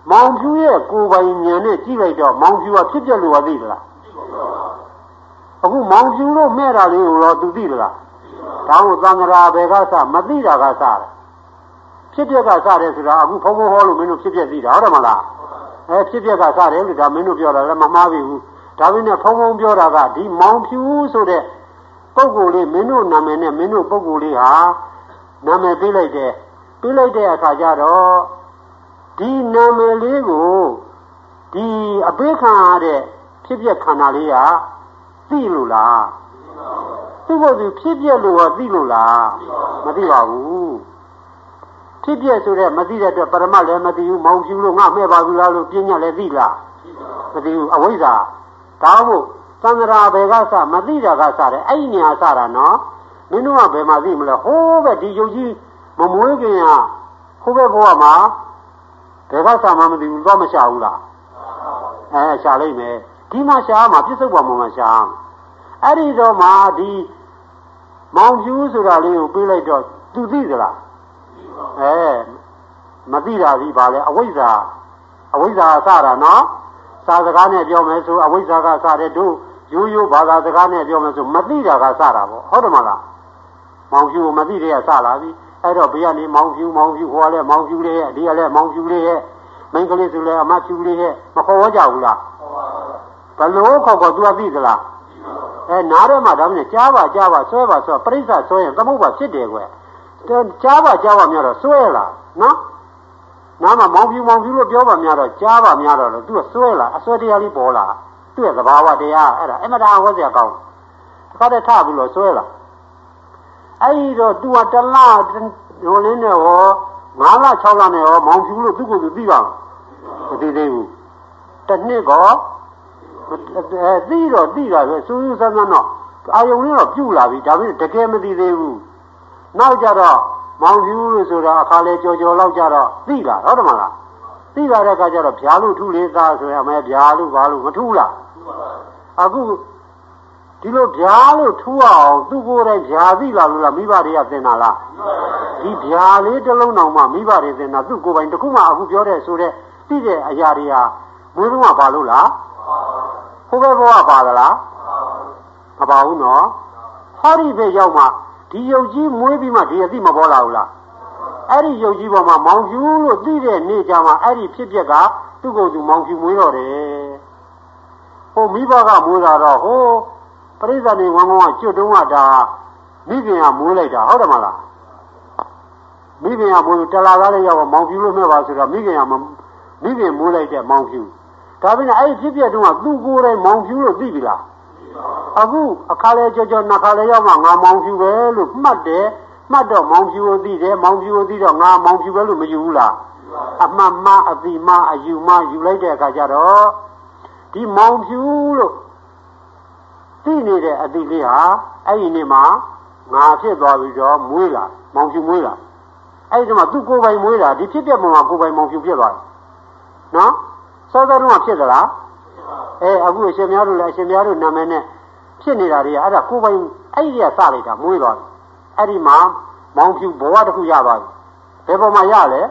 မောင်ဖြူရဲ့ကိုယ်ပိုင်ဉာဏ်နဲ့ကြည့်လိုက်တော့မောင်ဖြူကဖြစ်ပြလို့သိသလားအခုမောင်ဖြူလို့မဲ့တာလေးကိုတော့သူသိသလားဒါကိုသံဃာဘယ်ကစမသိတာကစတယ်ဖြစ်ပြကစတယ်ဆိုတာအခုဘုံဘုံဟောလို့မင်းတို့ဖြစ်ပြသိတာဟုတ်တယ်မလားအဲဖြစ်ပြကစတယ်လို့ဒါမင်းတို့ပြောတာလည်းမမှားပြီဘူးဒါပေမဲ့ဘုံဘုံပြောတာကဒီမောင်ဖြူဆိုတဲ့ပုဂ္ဂိုလ်လေးမင်းတို့နာမည်နဲ့မင်းတို့ပုဂ္ဂိုလ်လေးဟာနာမည်ပေးလိုက်တယ်ပေးလိုက်တဲ့အခါကျတော့ဒီနာမည်လေးကိုဒီအပိခံရတဲ့ဖြစ်ပြခန္ဓာလေးကသိလို့လားသူ့ကိုယ်သူဖြစ်ပြလို့ရောသိလို့လားမသိပါဘူးဖြစ်ပြဆိုတဲ့မသိတဲ့အတွက်ပရမတ်လည်းမသိဘူးမောင်ဖြူလို့ငါမဲ့ပါဘူးလားလို့ပြညာလည်းသိလားမသိဘူးအဝိဇ္ဇာဒါမို့သံဃာဘယ်ကစမသိတာကစတယ်အဲ့ဒီနေရာစတာနော်မင်းတို့ကဘယ်မှာသိမလဲဟိုးပဲဒီယုတ်ကြီးမမွေးခင်ကဟိုးပဲဘဝမှာဘယ်ကစမှမသိဘူးသွားမရှာဘူးလားအဲရှာလိုက်မယ်ဒီမှာရှာမှာပြစ္ဆုတ်ပေါ်မှာရှာအဲ့ဒီတော့မှဒီမောင်ဖြူဆိုတာလေးကိုပြေးလိုက်တော့သူသိသလားအဲမသိတာဒီပါလေအဝိဇ္ဇာအဝိဇ္ဇာစတာနော်စာစကားနဲ့ပြောမယ်ဆိုအဝိဇ္ဇာကစတဲ့တို့ရိုးရိုးဘာသာစကားနဲ့ပြောမယ်ဆိုမသိတာကစတာပေါ့ဟုတ်တယ်မလားမောင်ဖြူကိုမသိတဲ့ကစလာပြီအဲ့တော့ဘေးကနေမောင်ဖြူမောင်ဖြူဟိုကလည်းမောင်ဖြူလေးရဲ့ဒီကလည်းမောင်ဖြူလေးရဲ့မိန်းကလေးဆိုလည်းအမဖြူလေးရဲ့မခေါ်ဝကြဘူးလားဘလို့ခေါ်ခေါ်သူကသိသလားအဲနားထဲမှာဒါမှမဟုတ်ကြားပါကြားပါဆွဲပါဆွဲပြိဿဆွဲရင်သမုတ်ပါဖြစ်တယ်ကွယ်ကြားပါကြားပါများတော့ဆွဲလားနော်နားမှာမောင်ဖြူမောင်ဖြူလို့ပြောပါများတော့ကြားပါများတော့သူကဆွဲလားအဆွဲတရားလေးပေါ်လာသူ့ရဲ့သဘာဝတရားအဲ့ဒါအမတန်ဟောစရာကောင်းတစ်ခါတည်းထပြီးလို့ဆွဲလာအဲ့ဒီတော့သူကတလားဟိုလင်းနဲ့ဟောငါးလခြောက်လနဲ့ဟောမောင်ဖြူလို့သူ့ကိုယ်သူသိပါမသိသေးဘူးတစ်နှစ်ကောအဲသိတော့သိတာပဲစူးစူးဆန်းဆန်းတော့အာယုံလေးတော့ပြုတ်လာပြီဒါပေမဲ့တကယ်မသိသေးဘူးနောက်ကြတော့မောင်ဖြူလို့ဆိုတာအခါလဲကြော်ကြော်လောက်ကြတော့သိလာဟုတ်တယ်မလားသိလာတဲ့အခါကျတော့ဗျာလို့ထုလေးသားဆိုရင်အမဲဗျာလို့ဘာလို့မထုလားအခုဒီလိုဗျာလို့ထူအောင်သူ့ကိုယ်တိုင်ဗျာသိလာလို့လားမိဘတွေကသင်တာလားဒီဗျာလေးတစ်လုံးတောင်မှမိဘတွေသင်တာသူ့ကိုယ်ပိုင်တခုမှအခုပြောတဲ့ဆိုတဲ့သိတဲ့အရာတွေဟာမွေးလုံးကပါလို့လားဟိုဘက်ဘဝပါသလားမပါဘူးနော်ဟောဒီဘက်ရောက်မှဒီယုတ်ကြီးမွေးပြီးမှဒီအသိမပေါ်လာဘူးလားအဲ့ဒီယုတ်ကြီးပေါ်မှာမောင်ဖြူလို့သိတဲ့နေ့ကျမှအဲ့ဒီဖြစ်ပျက်ကသူ့ကိုယ်သူမောင်ဖြူမွေးတော့တယ်ဟိုမိဘကမွေးတာတော့ဟိုပရိသတ်တွေဝမ်းဝမ်းကကျွတ်တုံးကဒါမိခင်ကမွေးလိုက်တာဟုတ်တယ်မလားမိခင်ကမွေးတလာကားလေးရောက်မောင်ဖြူလို့မဲ့ပါဆိုတော့မိခင်ကမိခင်မွေးလိုက်တဲ့မောင်ဖြူဒါပြင်အဲ့ဒီဖြစ်ပျက်တုန်းကသူ့ကိုယ်တိုင်မောင်ဖြူလို့သိပြီလားအခုအခါလဲကြောကြောနှစ်ခါလဲရောက်မှငါမောင်ဖြူပဲလို့မှတ်တယ်မှတ်တော့မောင်ဖြူကိုသိတယ်မောင်ဖြူကိုသိတော့ငါမောင်ဖြူပဲလို့မယူဘူးလားအမှတ်မှအတိမှအယူမှယူလိုက်တဲ့အခါကျတော့ဒီမောင်ဖြူလို့သိနေတဲ့အတိလေးဟာအဲ့ဒီနေ့မှာငါဖြစ်သွားပြီးတော့မွေးလာမောင်ဖြူမွေးလာအဲ့ဒီမှာသူ့ကိုယ်ပိုင်မွေးလာဒီဖြစ်တဲ့ပုံမှာကိုယ်ပိုင်မောင်ဖြူဖြစ်သွားတယ်နော်စောစောတုန်းကဖြစ်သလားအဲအခုအရှင်များတို့လည်းအရှင်များတို့နာမည်နဲ့ဖြစ်နေတာတွေကအဲ့ဒါကိုယ်ပိုင်အဲ့ဒီကစလိုက်တာမွေးသွားတယ်အဲ့ဒီမှာမောင်ဖြူဘဝတစ်ခုရသွားပြီဘယ်ပုံမှာရလဲ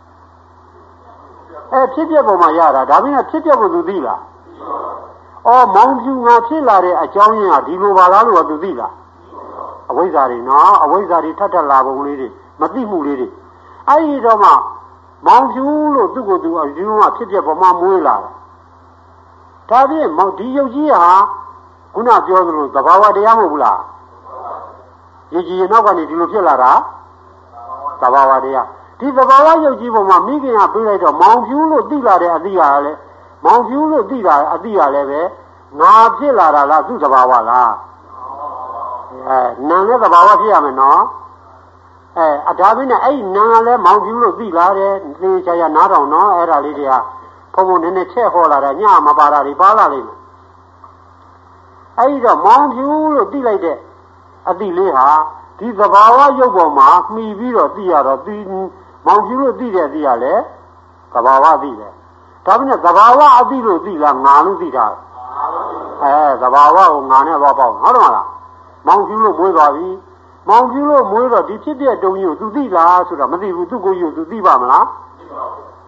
အဲဖြစ်ပြပုံမှာရတာဒါပြင်ဖြစ်ပြပုံသူသိလားအော်မောင်ဖြူငါဖြစ်လာတဲ့အကြောင်းရင်းကဒီလိုပါလားလို့သူသိလားအဝိဇ္ဇာတွေနော်အဝိဇ္ဇာတွေထပ်ထပ်လာပုံလေးတွေမသိမှုလေးတွေအဲ့ဒီတော့မှမောင်ဖြူလို့သူ့ကိုယ်သူအယူကဖြစ်ပြပုံမှာမွေးလာတာဒါပြင်မောင်ဒီယုတ်ကြီးဟာခုနပြောသလိုသဘာဝတရားမဟုတ်ဘူးလားယုတ်ကြီးရဲ့နောက်ကနေဒီလိုဖြစ်လာတာသဘာဝတရားဒီသဘာဝယုတ်ကြီးပုံမှာမိခင်ကပြေးလိုက်တော့မောင်ဖြူလို့သိလာတဲ့အသည့်ကလည်းမောင်ဖြူလို့သိတာအသည့်ကလည်းပဲငါဖြစ်လာတာလားသူ့သဘာဝလားအဲနာနဲ့သဘာဝဖြစ်ရမယ်နော်အဲအဒါပြင်းနဲ့အဲ့ဒီနာကလည်းမောင်ဖြူလို့သိလာတယ်သေချာချာနားထောင်နော်အဲ့ဒါလေးတွေကဘုံဘုံနည်းနည်းချက်ဟောလာတာညမပါတာတွေပါလာလိမ့်မယ်အဲ့ဒီတော့မောင်ဖြူလို့သိလိုက်တဲ့အသည့်လေးဟာဒီသဘာဝရုပ်ပေါ်မှာမှီပြီးတော့သိရတော့ဒီမောင်ဖြူလို့သိတဲ့အသည့်ကလည်းသဘာဝသိတယ်ဒါပေမဲ့သဘာဝအသည့်လို့သိလားငါလို့သိတာအဲသဘာဝကိုငါနဲ့သွားပေါက်ဟုတ်တယ်မလားမောင်ဖြူလို့မွေးသွားပြီမောင်ဖြူလို့မွေးတော့ဒီဖြစ်တဲ့တုံးကြီးကို तू သိလားဆိုတော့မသိဘူးသူ့ကိုယ်ကြီးကို तू သိပါမလားမ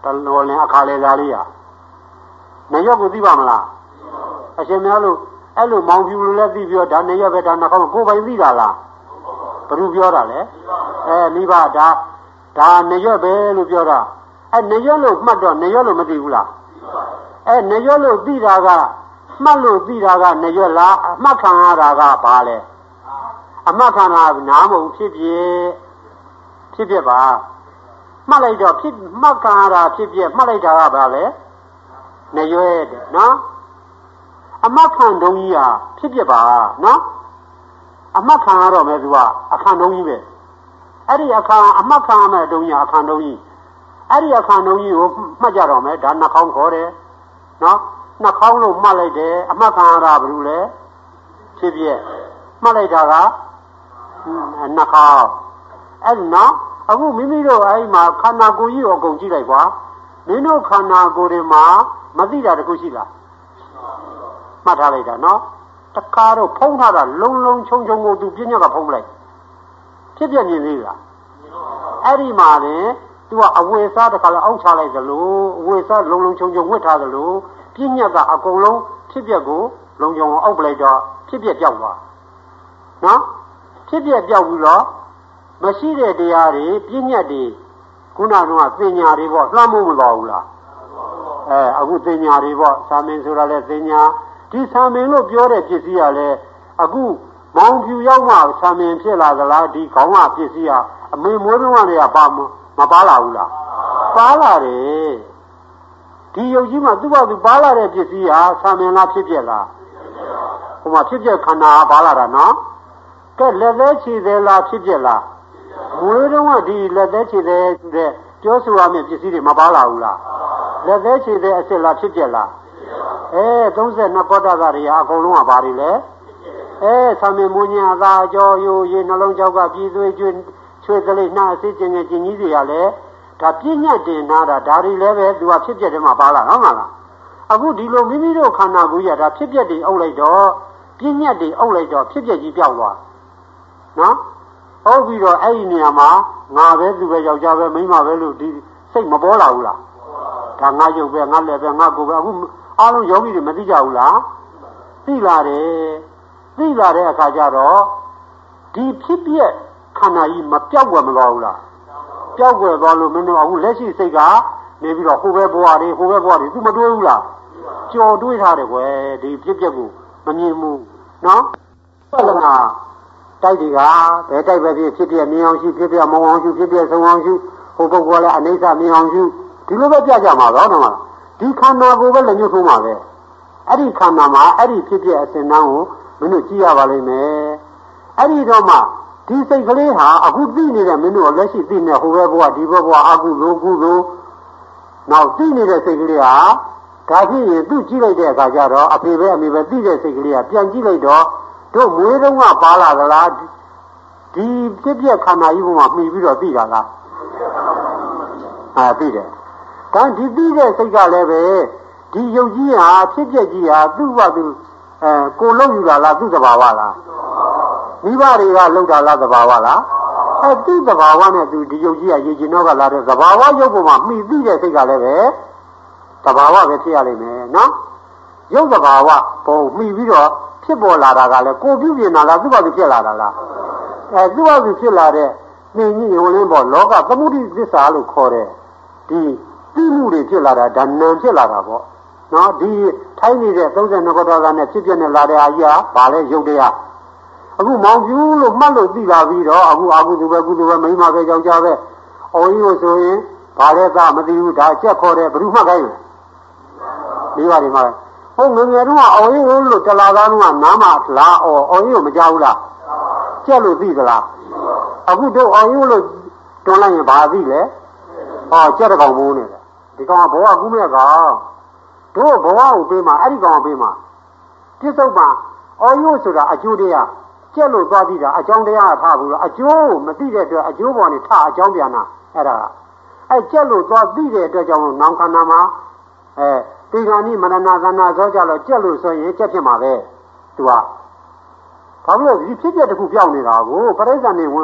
တလောလင်အခါလေလာလေးရနေရွက်ကိုသိပါမလားအရှင်များလို့အဲ့လိုမောင်ဖြူလို့လည်းသိပြီးတော့ဒါနေရွက်ပဲဒါနှခေါင်းကိုယ်ပိုင်သိတာလားဘယ်သူပြောတာလဲအဲမိဘဒါဒါနေရွက်ပဲလို့ပြောတာအဲနေရွက်လို့မှတ်တော့နေရွက်လို့မသိဘူးလားအဲနေရွက်လို့သိတာကမှတ်လို့သိတာကနေရွက်လားအမှတ်ခံရတာကဘာလဲအမှတ်ခံတာနားမဟုတ်ဖြစ်ဖြစ်ဖြစ်ဖြစ်ပါမှတ်လိုက်တော့ဖြစ်မှတ်ခံရတာဖြစ်ဖြစ်မှတ်လိုက်တာကဘာလဲနေရွက်တဲ့နော်အမှတ်ခံတုံးကြီးဟာဖြစ်ဖြစ်ပါနော်အမှတ်ခံရတော့မယ်သူကအခန့်တုံးကြီးပဲအဲ့ဒီအခန့်အမှတ်ခံရမယ်တုံးကြီးအခန့်တုံးကြီးအဲ့ဒီအခန့်တုံးကြီးကိုမှတ်ကြတော့မယ်ဒါနှာခေါင်းခေါ်တယ်နော်နှာခေါင်းလို့မှတ်လိုက်တယ်အမှတ်ခံရတာဘယ်လိုလဲဖြစ်ဖြစ်မှတ်လိုက်တာကနှာခေါင်းအဲ့ဒီနော်အခုမိမိတို့အဲ့ဒီမှာခန္ဓာကိုယ်ကြီးကိုအကုန်ကြည့်လိုက်ကွာမင်းတို့ခန္ဓာကိုယ်တွေမှာမသိတာတခုရှိလားမှတ်ထားလိုက်တာနော်တခါတော့ဖုံးထားတာလုံလုံချုံချုံကိုသူပြညက်ကဖုံးလိုက်ဖြစ်ပြမြင်သေးလားအဲ့ဒီမှာလေသူကအဝေစားတခါတော့အောက်ချလိုက်သလိုအဝေစားလုံလုံချုံချုံဝတ်ထားသလိုပြညက်ကအကုန်လုံးဖြစ်ပြကိုလုံချုံအောင်အောက်ပလိုက်တော့ဖြစ်ပြပြောက်သွားနော်ဖြစ်ပြပြောက်ပြီးတော့မရှိတဲ့တရားတွေပြညက်တွေခုနကသင်ညာတွေပေါ့လွှမ်းမိုးမတော်ဘူးလားအဲအခုသင်ညာတွေပေါ့သာမင်ဆိုတာလဲသင်ညာဒီသာမင်လို့ပြောတဲ့ပစ္စည်းကလည်းအခုမောင်ဖြူရောက်မှသာမင်ဖြစ်လာသလားဒီခေါင်းကပစ္စည်းကအမေမွေးတုန်းကလည်းပါမပါလာဘူးလားပါလာတယ်ဒီယုတ်ကြီးမှာသူ့ဘာသူပါလာတဲ့ပစ္စည်းဟာသာမင်လားဖြစ်ပြက်လားဟိုမှာဖြစ်ပြက်ခန္ဓာပါလာတာနော်ကဲလက်သေးခြေသေးလားဖြစ်ပြက်လားမွေးတုန်းကဒီလက်သေးခြေသေးဆိုတဲ့ပြောဆိုရမယ့်ပစ္စည်းတွေမပါလာဘူးလားလက်သေးခြေသေးအစ်စ်လားဖြစ်ပြက်လားအဲသုံးဆယ်နှစ်ကောတကတွေအကုန်လုံးကဘာတွေလဲအဲသာမင်မွေးညာသာကြောရိုးရေနှလုံးကြောက်ကပြည်သွေးကျွေးချွေသလိနှာအစစ်ကျင်ငယ်ကျင်ကြီးတွေကလည်းဒါပြည့်ညတ်တင်ထားတာဒါတွေလည်းပဲသူကဖြစ်ပြက်တယ်မှာပါလာဟုတ်မလားအခုဒီလိုမိမိတို့ခန္ဓာကိုယ်ကြီးကဒါဖြစ်ပြက်တွေအုပ်လိုက်တော့ပြည့်ညတ်တွေအုပ်လိုက်တော့ဖြစ်ပြက်ကြီးပြောက်သွားနော်ဟုတ်ပြီးတော့အဲ့ဒီနေရာမှာငါပဲသူပဲယောက်ျားပဲမိန်းမပဲလို့ဒီစိတ်မပေါ်လာဘူးလားဒါငါရုပ်ပဲငါလက်ပဲငါကိုယ်ပဲအခုအားလုံးယောဂီတွေမသိကြဘူးလားသိလာတယ်သိလာတဲ့အခါကျတော့ဒီဖြစ်ပြက်ခန္ဓာကြီးမပြောက်ွယ်မသွားဘူးလားပြောက်ွယ်သွားလို့မင်းတို့အခုလက်ရှိစိတ်ကနေပြီးတော့ဟိုဘက်ဘဝတွေဟိုဘက်ဘဝတွေသူမတွေးဘူးလားကြော်တွေးထားတယ်ကွယ်ဒီဖြစ်ပြက်ကိုမမြင်ဘူးနော်ဘယ်လားတိုက်တွေကဘယ်တိုက်ပဲဖြစ်ဖြစ်ပြက်မြင်အောင်ရှုဖြစ်ပြက်မအောင်ရှုဖြစ်ပြက်ဆုံးအောင်ရှုဟိုပုဂ္ဂိုလ်လည်းအနိစ္စမြင်အောင်ရှုဒီလိုပဲပြကြမှာတော့နော်ဒီခန္ဓာကိုယ်ပဲလက်ညှိုးထိုးမှာပဲအဲ့ဒီခန္ဓာမှာအဲ့ဒီဖြစ်ပြအစဉ်တန်းကိုမင်းတို့ကြည့်ရပါလိမ့်မယ်အဲ့ဒီတော့မှဒီစိတ်ကလေးဟာအခုသိနေတဲ့မင်းတို့လက်ရှိသိနေဟိုဘက်ဘဝဒီဘက်ဘဝအကုသိုလ်ကုသိုလ်နောက်သိနေတဲ့စိတ်ကလေးဟာဒါဖြစ်ရင်သူ့ကြည့်လိုက်တဲ့အခါကျတော့အဖေပဲအမေပဲသိတဲ့စိတ်ကလေးကပြန်ကြည့်လိုက်တော့တို့မွေးတုန်းကပါလာသလားဒီဖြစ်ပြခန္ဓာကြီးပေါ်မှာမှီပြီးတော့သိတာလားအာသိတယ်ဒါဒီသိတဲ့စိတ်ကလည်းပဲဒီယုတ်ကြီးဟာဖြစ်ပြကြီးဟာသူ့ဘာသူအဲကိုလုံးယူတာလားသူ့သဘာဝလားမိဘတွေကလောက်တာလားသဘာဝလားအဲသူ့သဘာဝနဲ့သူဒီယုတ်ကြီးကရေကျင်တော့ကလာတဲ့သဘာဝယုတ်ပေါ်မှာမှီသိတဲ့စိတ်ကလည်းပဲသဘာဝပဲဖြစ်ရလိမ့်မယ်နော်ယုတ်သဘာဝပုံမှီပြီးတော့ဖြစ်ပေါ်လာတာကလည်းကိုပြုပြင်တာလားသူ့ဘာသူဖြစ်လာတာလားအဲသူ့ဘာသူဖြစ်လာတဲ့နေကြီးဝင်လင်းပေါ်လောကသမုဒိသစ္စာလို့ခေါ်တဲ့ဒီသိမှုတွေဖြစ်လာတာဒါနံဖြစ်လာတာပေါ့နော်ဒီထိုင်းနေတဲ့သုံးဆယ်နှစ်ခုတော်ကနဲ့ဖြစ်ပြနေလာတဲ့အာကြီးဟာဘာလဲရုပ်တရားအခုမောင်ပြူးလို့မှတ်လို့သိလာပြီးတော့အခုအာကုသူပဲကုသူပဲမိန်းမပဲယောက်ျားပဲအော်ကြီးကိုဆိုရင်ဘာလဲသားမသိဘူးဒါအချက်ခေါ်တယ်ဘယ်သူမှခိုင်းလဲဒီပါဒီမှာဟုတ်ငယ်ငယ်တုန်းကအော်ကြီးလို့တလာသားတုန်းကနားမလားအော်အော်ကြီးကိုမကြောက်ဘူးလားကျက်လို့သိသလားအခုတို့အော်ကြီးလို့တွန်းလိုက်ရင်ဘာသိလဲဟောကျက်တဲ့ကောင်မိုးနေတယ်ဒီကောင်ကဘဝကူးမဲ့ကောင်တို့ဘဝကိုပေးမှာအဲ့ဒီကောင်ပေးမှာပြစ္ဆုတ်ပါအော်ယို့ဆိုတာအကျိုးတရားကျက်လို့သွားသိတာအကြောင်းတရားထားဘူးလို့အကျိုးမသိတဲ့အတွက်အကျိုးပေါ်နေထအကြောင်းပြန်တာအဲ့ဒါအဲ့ကျက်လို့သွားသိတဲ့အတွက်ကြောင့်နောင်ခန္ဓာမှာအဲတေဂာနိမရဏသနာသောကြလို့ကျက်လို့ဆိုရင်ကျက်ဖြစ်မှာပဲသူကဘာလို့ဒီဖြစ်ပြတစ်ခုပြောင်းနေတာကိုပရိစ္ဆာနေဝင်ဘ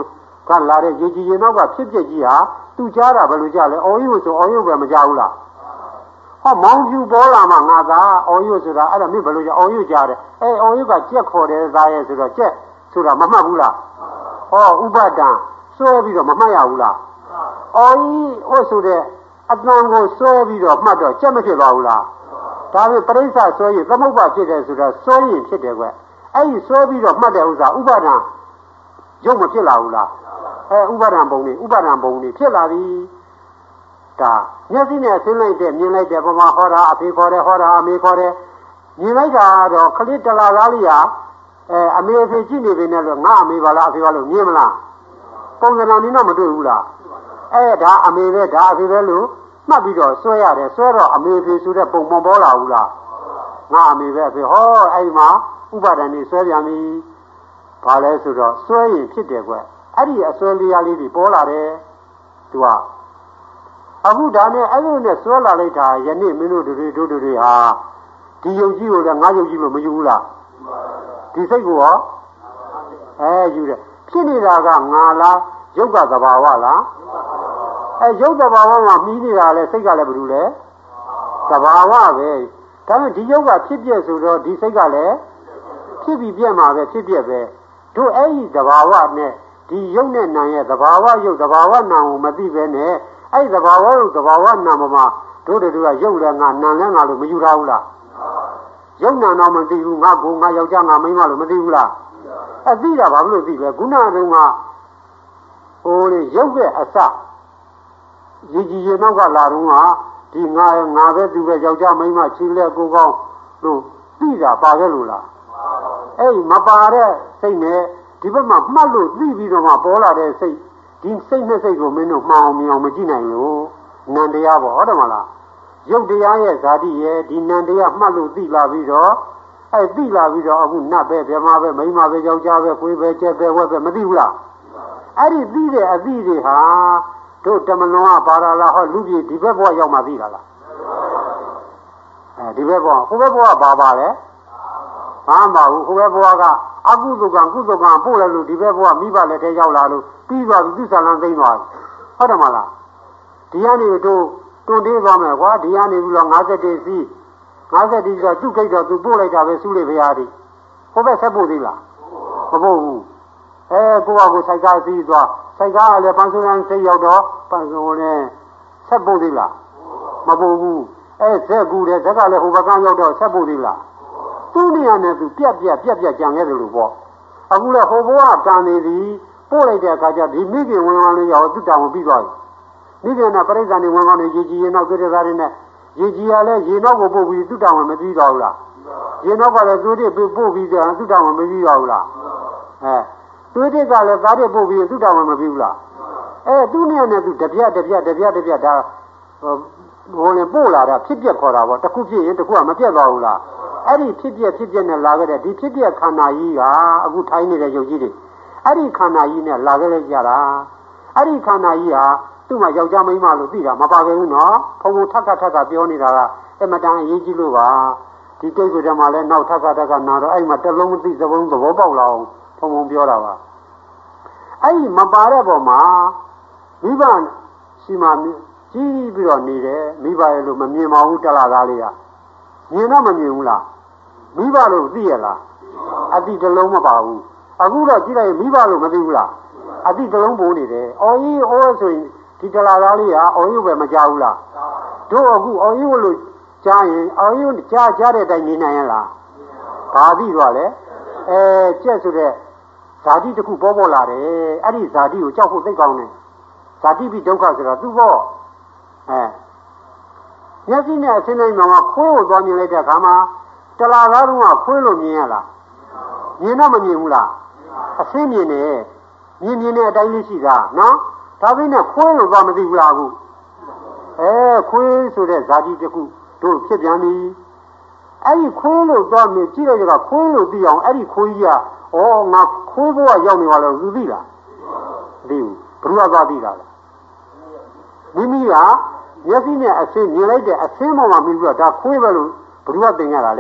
ကလာတဲ့ရေကြီးရင်တော့ကဖြစ်ဖြစ်ကြီးဟာသူကြားတာဘယ်လိုကြလဲအော်ယူဆိုအော်ယူပဲမကြဘူးလားဟောမောင်ဖြူပေါ်လာမှငါသာအော်ယူဆိုတာအဲ့ဒါမင်းဘယ်လိုကြအော်ယူကြတယ်အဲအော်ယူကကြက်ခေါ်တယ်သားရဲ့ဆိုတော့ကြက်ဆိုတာမမှတ်ဘူးလားဟောဥပဒံစွဲပြီးတော့မမှတ်ရဘူးလားအော်ယူဟိုဆိုတဲ့အတန်ကိုစွဲပြီးတော့မှတ်တော့ကြက်မဖြစ်သွားဘူးလားဒါပေမဲ့ပရိစ္ဆဆွဲရင်သမုပ္ပါဖြစ်တယ်ဆိုတော့စွဲရင်ဖြစ်တယ်ကွအဲ့ဒီစွဲပြီးတော့မှတ်တဲ့ဥစ္စာဥပဒံရုပ်မဖြစ်လာဘူးလားအဲဥပါဒံပုံနေဥပါဒံပုံနေဖြစ်လာပြီဒါမျက်စိနဲ့ဆင်းလိုက်တဲ့မြင်လိုက်တဲ့ပမာဟောတာအဖေခေါ်တယ်ဟောတာအမေခေါ်တယ်မြင်လိုက်တာတော့ခလစ်တလာသားလေးဟာအဲအမေအဖေကြည့်နေပြီနဲ့လို့ငါအမေပါလားအဖေပါလို့မြင်မလားပုံစံတော်နည်းတော့မတွေ့ဘူးလားအဲဒါအမေပဲဒါအဖေပဲလို့မှတ်ပြီးတော့ဆွဲရတယ်ဆွဲတော့အမေအဖေဆိုတဲ့ပုံမပေါ်လာဘူးလားငါအမေပဲအဖေဟောအဲ့မှာဥပါဒံနေဆွဲပြန်ပြီဘာလဲဆိုတော့ဆွဲရင်ဖြစ်တယ်ကွအဲ့ဒီအစွဲလေးရလေးတွေပေါ်လာတယ်သူကအခုဒါနဲ့အဲ့လိုနဲ့ဆွဲလာလိုက်တာယနေ့မင်းတို့တွေတို့တွေဟာဒီယုံကြည်ကိုလည်းငါယုံကြည်လို့မယူဘူးလားဒီစိတ်ကိုရောအဲယူတယ်ဖြစ်နေတာကငါလားယုတ်ကသဘာဝလားအဲယုတ်သဘာဝမှာမှီးနေတာလဲစိတ်ကလည်းဘာလို့လဲသဘာဝပဲဒါပေမဲ့ဒီယုတ်ကဖြစ်ပြဆိုတော့ဒီစိတ်ကလည်းဖြစ်ပြီးပြက်မှာပဲဖြစ်ပြက်ပဲတို့အဲ့ဒီသဘာဝနဲ့ဒီယုတ်နဲ့နာရဲ့သဘာဝယုတ်သဘာဝနာကိုမသိပဲနဲ့အဲ့ဒီသဘာဝယုတ်သဘာဝနာမှာတို့တို့ကယုတ်လည်းငါနာလည်းငါလို့မယူထားဘူးလားယုတ်နာတော့မသိဘူးငါကိုငါယောက်ျားငါမိန်းမလို့မသိဘူးလားအသိတာဘာလို့သိလဲခုနတုန်းကဟိုလေယုတ်ရဲ့အစရည်ကြည်ရင်တော့ကလာတော့ကဒီငါငါပဲသူပဲယောက်ျားမိန်းမချီလက်ကိုကောင်းလို့သိတာပါခဲ့လို့လားအဲ့မပါတဲ့စိတ်နဲ့ဒီဘက်မှာမှတ်လို့သိပြီးတော့မှပေါ်လာတဲ့စိတ်ဒီစိတ်နဲ့စိတ်ကိုမင်းတို့မှောင်မြောင်မကြည့်နိုင်လို့နန္တရားပေါ့ဟုတ်တယ်မလားရုပ်တရားရဲ့ဇာတိရဲ့ဒီနန္တရားမှတ်လို့သိလာပြီးတော့အဲသိလာပြီးတော့အခုနတ်ပဲဗြဟ္မာပဲမိန်းမပဲယောက်ျားပဲကိုယ်ပဲကျက်ပဲဝက်ပဲမသိဘူးလားအဲ့ဒီသိတဲ့အသိတွေဟာတို့တမလွန်ကပါလာလားဟောလူကြီးဒီဘက်ဘဝရောက်မှသိတာလားအဲဒီဘက်ဘဝဟိုဘက်ဘဝဘာပါလဲဘာမှမဟုတ်ဟိုဘက်ဘဝကအကုသိုလ်ကံကုသိုလ်ကံပို့လိုက်လို့ဒီဘက်ဘဝမိဘလက်ထဲရောက်လာလို့ပြီးသွားပြီသူဆံလန်းသိမ်းသွားပြီဟုတ်တယ်မလားဒီကနေတို့တွန်တေးသွားမယ်ကွာဒီကနေပြီးတော့၅၁စီး၅၁စီးဆိုသူ့ကိတ်တော့သူပို့လိုက်တာပဲစုလေဘုရားဒီဟိုဘက်ဆက်ပို့သေးလားမပို့ဘူးအဲကိုကကိုစိုက်ကားစီးသွားစိုက်ကားကလည်းပန်းစုံရန်စိတ်ရောက်တော့ပန်းစုံနဲ့ဆက်ပို့သေးလားမပို့ဘူးအဲဇက်ကူတယ်ဇက်ကလည်းဟိုဘက်ကရောက်တော့ဆက်ပို့သေးလားသူ့နေရာနဲ့သူပြက်ပြက်ပြက်ပြက်ကြံခဲ့တယ်လို့ပေါ့အခုလည်းဟိုဘဝကံနေသည်ပို့လိုက်တဲ့အခါကျဒီမိခင်ဝင်ဝင်လေးရောက်သူ့တောင်ပြီးသွားပြီမိခင်ကပရိစ္ဆာန်နေဝင်ဝင်နေရေကြီးရင်တော့ကြတဲ့သားတွေနဲ့ရေကြီးရလဲရေနောက်ကိုပို့ပြီးသူ့တောင်မပြီးတော့ဘူးလားရေနောက်ကလည်းသွေးတစ်ပို့ပြီးတော့သူ့တောင်မပြီးတော့ဘူးလားအဲသွေးတစ်ကလည်းသားတစ်ပို့ပြီးသူ့တောင်မပြီးဘူးလားအဲသူ့နေရာနဲ့သူတပြက်တပြက်တပြက်တပြက်ဒါဟိုလည်းပို့လာတာဖြစ်ပြက်ခေါ်တာပေါ့တစ်ခုဖြစ်ရင်တစ်ခုကမပြက်သွားဘူးလားအဲ့ဒီဖြစ်ပြက်ဖြစ်ပြက်နဲ့လာခဲ့တဲ့ဒီဖြစ်ပြက်ခန္ဓာကြီးကအခုထိုင်းနေတဲ့ယုတ်ကြီးတွေအဲ့ဒီခန္ဓာကြီးနဲ့လာခဲ့လိုက်ကြတာအဲ့ဒီခန္ဓာကြီးဟာသူ့မှာယောက်ျားမိန်းမလို့သိတာမပါခဲ့ဘူးနော်ဘုံဘုံထပ်ထပ်ထပ်ပြောနေတာကအမတန်အရေးကြီးလို့ပါဒီတိတ်ကိုတည်းမှာလဲနောက်ထပ်ထပ်ထပ်နာတော့အဲ့မှာတလုံးမသိသဘုံသဘောပေါက်လာအောင်ဘုံဘုံပြောတာပါအဲ့ဒီမပါတဲ့ပုံမှာမိဘရှိမှကြီးပြီးတော့နေတယ်မိဘရဲ့လို့မမြင်ပါဘူးတလားသားလေးကမြင်တော့မမြင်ဘူးလားမိဘလို့သိရလားအတိတလုံးမပါဘူးအခုတော့ကြည့်လိုက်မိဘလို့မသိဘူးလားအတိတလုံးပိုးနေတယ်အော်ကြီးအော်ဆိုရင်ဒီတလားသားလေးကအော်ကြီးပဲမကြောက်ဘူးလားတို့အခုအော်ကြီးလို့ကြားရင်အော်ကြီးကြားကြားတဲ့အတိုင်းနေနိုင်ရလားဘာသိတော့လဲအဲကြက်ဆိုတဲ့ဇာတိတစ်ခုပေါ်ပေါ်လာတယ်အဲ့ဒီဇာတိကိုကြောက်ဖို့သိကောင်းတယ်ဇာတိပြီးဒုက္ခဆိုတော့သူ့ဘောအဲမျက်စိနဲ့အစင်းတိုင်းမှာခွေးကိုသွားမြင်လိုက်တဲ့အခါမှာတလားသားတုန်းကခွေးလို့မြင်ရလားမြင်တော့မမြင်ဘူးလားအစင်းမြင်တယ်မြင်မြင်တဲ့အတိုင်းလေးရှိတာနော်ဒါပေမဲ့ခွေးလို့သွားမသိဘူးလားအခုအဲခွေးဆိုတဲ့ဇာတိတစ်ခုတို့ဖြစ်ပြန်ပြီအဲ့ဒီခွေးလို့သွားမြင်ကြည့်လိုက်ကြတာခွေးလို့သိအောင်အဲ့ဒီခွေးကြီးကဩငါခွေးဘဝရောက်နေပါလို့သူသိလားမသိဘူးဘယ်သူကသွားသိတာလဲမိမိကမျက်စိနဲ့အဆင်းမြင်လိုက်တဲ့အဆင်းပေါ်မှာမြင်ပြီးတော့ဒါခွေးပဲလို့ဘယ်သူကသင်ရတာလဲ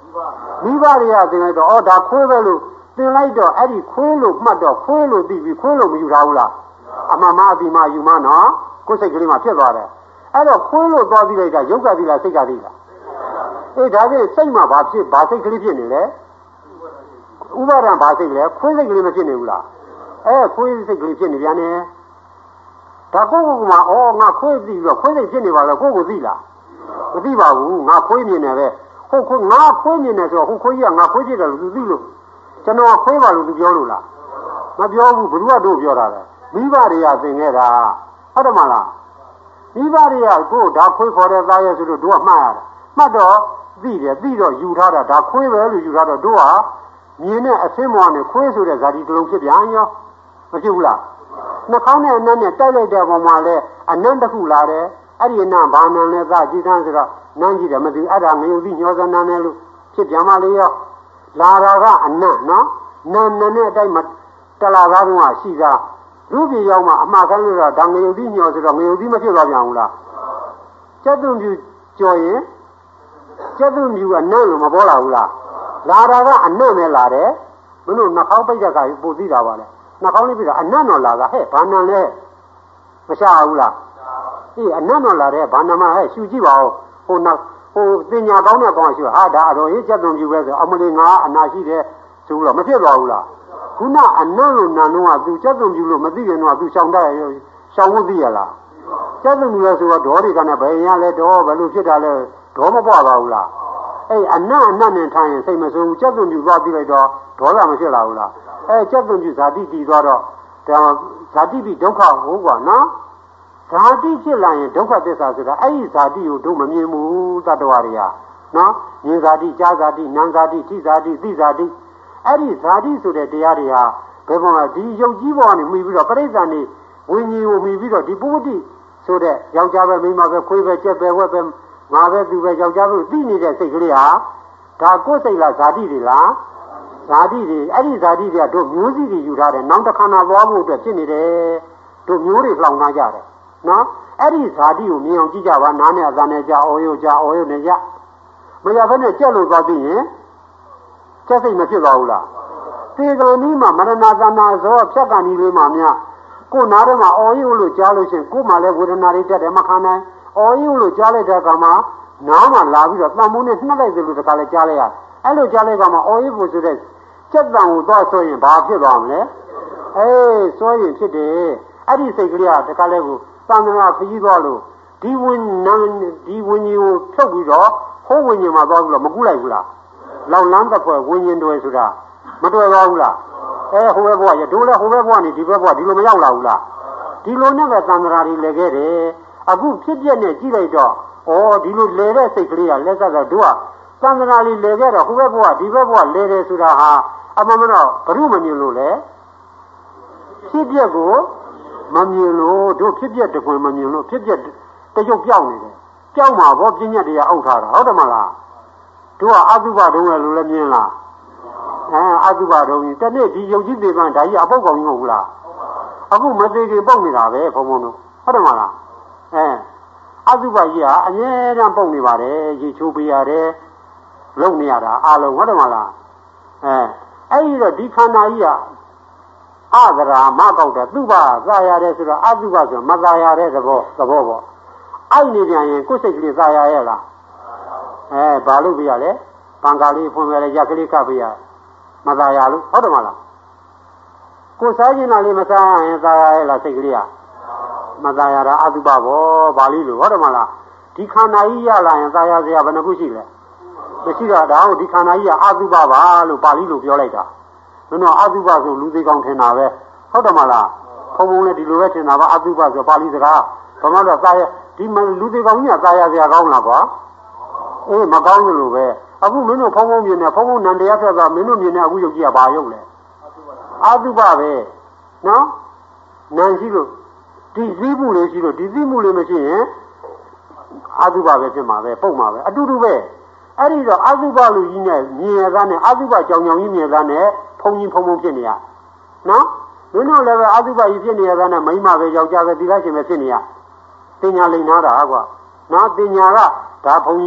မိဘတွေကသင်လိုက်တော့အော်ဒါခွေးပဲလို့သင်လိုက်တော့အဲ့ဒီခွေးလို့မှတ်တော့ခွေးလို့သိပြီးခွေးလို့မယူထားဘူးလားအမှန်မှအတိမှယူမှနော်ကိုယ်စိတ်ကလေးမှဖြစ်သွားတယ်အဲ့တော့ခွေးလို့သွားပြီးလိုက်တာရုပ်ကသိလားစိတ်ကသိလားအေးဒါဖြင့်စိတ်မှာဘာဖြစ်ဘာစိတ်ကလေးဖြစ်နေလဲဥပါဒံဘာစိတ်လဲခွေးစိတ်ကလေးမဖြစ်နေဘူးလားအဲခွေးစိတ်ကလေးဖြစ်နေပြန်တယ်ဒါကိုကိုကမှဩငါခွေးသိပြီးတော့ခွေးစိတ်ဖြစ်နေပါလားကိုကိုသိလားမသိပါဘူးငါခွေးမြင်တယ်ပဲဟုတ်ခွေးငါခွေးမြင်တယ်ဆိုတော့ဟုတ်ခွေးကြီးကငါခွေးဖြစ်တယ်လို့သူသိလို့ကျွန်တော်ခွေးပါလို့သူပြောလို့လားမပြောဘူးဘယ်သူကတို့ပြောတာလဲမိဘတွေကသင်ခဲ့တာဟုတ်တယ်မလားမိဘတွေကကိုဒါခွေးခေါ်တဲ့သားရဲ့ဆိုလို့တို့ကမှတ်ရတယ်မှတ်တော့သိတယ်သိတော့ယူထားတာဒါခွေးပဲလို့ယူထားတော့တို့ကမြင်တဲ့အသင်းမော်နဲ့ခွေးဆိုတဲ့ဇာတိတစ်လုံးဖြစ်ပြန်ရောမဖြစ်ဘူးလားနှာခေါင်းနဲ့အနံ့နဲ့တိုက်လိုက်တဲ့ပုံမှာလဲအနံ့တစ်ခုလာတယ်အဲ့ဒီအနံ့ဘာနံလဲကကြည်သန်းဆိုတော့နန်းကြည့်တယ်မသိအဲ့ဒါငရုတ်သီးညှောစနန်းနဲ့လို့ဖြစ်ပြန်ပါလေရောလာတာကအနံ့နော်နံနံနဲ့အတိုက်မတလာသားတုန်းကရှိတာလူပြေရောက်မှအမှားခိုင်းလို့တော့ဒါငရုတ်သီးညှောဆိုတော့ငရုတ်သီးမဖြစ်သွားပြန်ဘူးလားကျက်သွန်ပြူကြော်ရင်ကျက်သွန်ပြူကနံ့လို့မပေါ်လာဘူးလားလာတာကအနံ့နဲ့လာတယ်မင်းတို့နှာခေါင်းပိတ်တဲ့ခါပိုသိတာပါလေနှာခေါင်းလေးပြတာအနံ့တော့လာတာဟဲ့ဘာနံလဲမရှာဘူးလားအေးအနံ့တော့လာတယ်ဘာနံမဟဲ့ရှူကြည့်ပါဦးဟိုနောက်ဟိုတင်ညာကောင်းတဲ့ကောင်ရှူဟာဒါအတော်ရေးကျက်သွန်ပြူပဲဆိုအမလေးငါအနာရှိတယ်ဆိုတော့မဖြစ်သွားဘူးလားခုနအနံ့လို့နံတော့ကသူကျက်သွန်ပြူလို့မသိခင်တော့သူရှောင်တတ်ရှောင်ဖို့သိရလားကျက်သွန်ပြူလဲဆိုတော့ဒေါ်တွေကနဲ့ဘယ်ရင်ရလဲဒေါ်ဘယ်လိုဖြစ်တာလဲဒေါ်မပွားပါဘူးလားအေးအနံ့အနံ့နဲ့ထိုင်ရင်စိတ်မဆိုးဘူးကျက်သွန်ပြူသွားပြီးလိုက်တော့ဒေါ်လာမဖြစ်လာဘူးလားအဲကျက်သွန်ပြူဇာတိတည်သွားတော့ဒါဇာတိပြီးဒုက္ခဟုတ်ကွာနော်ဇာတိဖြစ်လာရင်ဒုက္ခသစ္စာဆိုတာအဲ့ဒီဇာတိကိုတို့မမြင်ဘူးတတ္တဝါတွေကနော်မြင်ဇာတိကြားဇာတိနာမ်ဇာတိထိဇာတိသိဇာတိအဲ့ဒီဇာတိဆိုတဲ့တရားတွေဟာဘယ်ပေါ်မှာဒီယုတ်ကြီးပေါ်ကနေမှီပြီးတော့ပရိစ္ဆာန်နေဝိညာဉ်ကိုမှီပြီးတော့ဒီပုဂ္ဂတိဆိုတဲ့ယောက်ျားပဲမိန်းမပဲခွေးပဲကြက်ပဲဝက်ပဲငါပဲသူပဲယောက်ျားပဲသိနေတဲ့စိတ်ကလေးဟာဒါကိုယ်စိတ်လားဇာတိတွေလားဇာတိတွေအဲ့ဒီဇာတိတွေကတို့မျိုးစီတွေယူထားတယ်နောက်တစ်ခါနာသွားဖို့အတွက်ဖြစ်နေတယ်တို့မျိုးတွေလှောင်ထားကြတယ်နော်အဲ့ဒီဇာတိကိုမြင်အောင်ကြည့်ကြပါနားနဲ့အသံနဲ့ကြာအော်ရုပ်ကြာအော်ရုပ်နဲ့ရမရဘဲနဲ့ကြက်လို့သွားပြီးရင်ကျက်စိတ်မဖြစ်သွားဘူးလားသေကံဤမှာမရဏသနာဇောဖြတ်ကံဤလေးမှာများကိုယ်နားထဲမှာအော်ရုပ်လို့ကြားလို့ရှိရင်ကိုယ်မှလည်းဝေဒနာတွေတက်တယ်မခံနိုင်အော်ရုပ်လို့ကြားလိုက်တဲ့အခါမှာနားမှာလာပြီးတော့တန်မိုးနဲ့နှက်လိုက်တယ်လို့တခါလဲကြားလိုက်ရအဲ့လိုကြားလိုက်တဲ့အခါမှာအော်ရုပ်ဖို့ဆိုတဲ့ကျက်တံကိုသွားဆိုရင်ဘာဖြစ်သွားမလဲအေးဆိုရင်ဖြစ်တယ်အဲ့ဒီစိတ်ကလေးကတခါလဲကိုသံဃာခကြီးသွားလို့ဒီဝိညာဉ်ဒီဝိညာဉ်ကိုဖြုတ်ပြီးတော့ဟိုးဝိညာဉ်မှာသွားပြီးတော့မကူးလိုက်ဘူးလားလောင်လန်းတဲ့ဖွဲ့ဝိညာဉ်တွေဆိုတာမတွေ့သွားဘူးလားအဲဟိုဘက်ဘဝရတို့လည်းဟိုဘက်ဘဝနေဒီဘက်ဘဝဒီလိုမရောက်လာဘူးလားဒီလိုနဲ့ပဲသံဃာတွေလဲခဲ့တယ်အခုဖြစ်ပြနဲ့ကြည့်လိုက်တော့ဩဒီလိုလဲတဲ့စိတ်ကလေးကလက်ဆက်တော့တို့ကသံဃာတွေလဲခဲ့တော့ဟိုဘက်ဘဝဒီဘက်ဘဝလဲတယ်ဆိုတာဟာအမှန်မတော့ဘုရုမမြင်လို့လေဖြစ်ပြကိုမမြင်လို့တို့ဖြစ်ပြတကွယ်မမြင်လို့ဖြစ်ပြတရုပ်ပြောင်းနေတယ်ပြောင်းမှာဘောပြဉ္ညာတရားအုပ်ထားတာဟုတ်တယ်မလားတို့ကအတုပတုံးရလို့လည်းမြင်လားအဲအတုပတုံးကြီးတနေ့ဒီယုတ်ကြီးသေးမှဒါကြီးအပုတ်ကောင်ကြီးမဟုတ်ဘူးလားအခုမသေးခင်ပုတ်နေတာပဲဘုံဘုံတို့ဟုတ်တယ်မလားအဲအတုပကြီးကအမြဲတမ်းပုတ်နေပါတယ်ရေချိုးပေးရတယ်လုံနေရတာအလုံးဟုတ်တယ်မလားအဲအဲ့ဒီတော့ဒီခန္ဓာကြီးကအသရာမကောက်တဲ့သူ့ဘာသာရတယ်ဆိုတော့အတုပဆိုမသာရတဲ့သဘောသဘောပေါ့အဲ့နေပြန်ရင်ကိုယ်စိတ်ကလေးသာရရဲ့လားအဲဘာလို့ပြရလဲပံကားလေးဖွင့်ပြရရက်ကလေးကပ်ပြရမသာရလို့ဟုတ်တယ်မလားကိုယ်စားခြင်းလားလေးမစားရင်သာရရဲ့လားစိတ်ကလေးကမသာရတာအတုပဘောဘာလို့လို့ဟုတ်တယ်မလားဒီခန္ဓာကြီးရလာရင်သာရစရာဘယ်နှခုရှိလဲမရှိတော့ဒါဟုတ်ဒီခန္ဓာကြီးကအတုပပါလို့ပါဠိလိုပြောလိုက်တာမင်းတို့အတုပဆိုလူသေးကောင်းထင်တာပဲဟုတ်တယ်မလားဘုံဘုံနဲ့ဒီလိုပဲထင်တာပါအတုပဆိုပါဠိစကားဘာမှတော့သာရဒီလူသေးကောင်းကြီးကသာရစရာကောင်းလားကွာအေးမကောင်းလို့ပဲအခုမင်းတို့ဖုံဖုံမြင်နေဖုံဖုံနန္တရားဆက်သွားမင်းတို့မြင်နေအခုယုတ်ကြီးကဘာယုတ်လဲအတုပပဲနော်နန်ရှိလို့ဒီစည်းမှုလေးရှိလို့ဒီစည်းမှုလေးမရှိရင်အတုပပဲဖြစ်မှာပဲပုတ်မှာပဲအတူတူပဲအဲ့ဒီတော့အတုပလူကြီးနဲ့မြင်ရသားနဲ့အတုပကြောင်ကြောင်ကြီးမြင်သားနဲ့ဖုံကြီးဖုံဖုံဖြစ်နေရနော်မင်းတို့လည်းပဲအတုပကြီးဖြစ်နေရသားနဲ့မိမပဲယောက်ျားပဲဒီလားရှင်ပဲဖြစ်နေရတင်ညာလိန်နာတာကွာနော်တင်ညာကဒါဘုံကြီး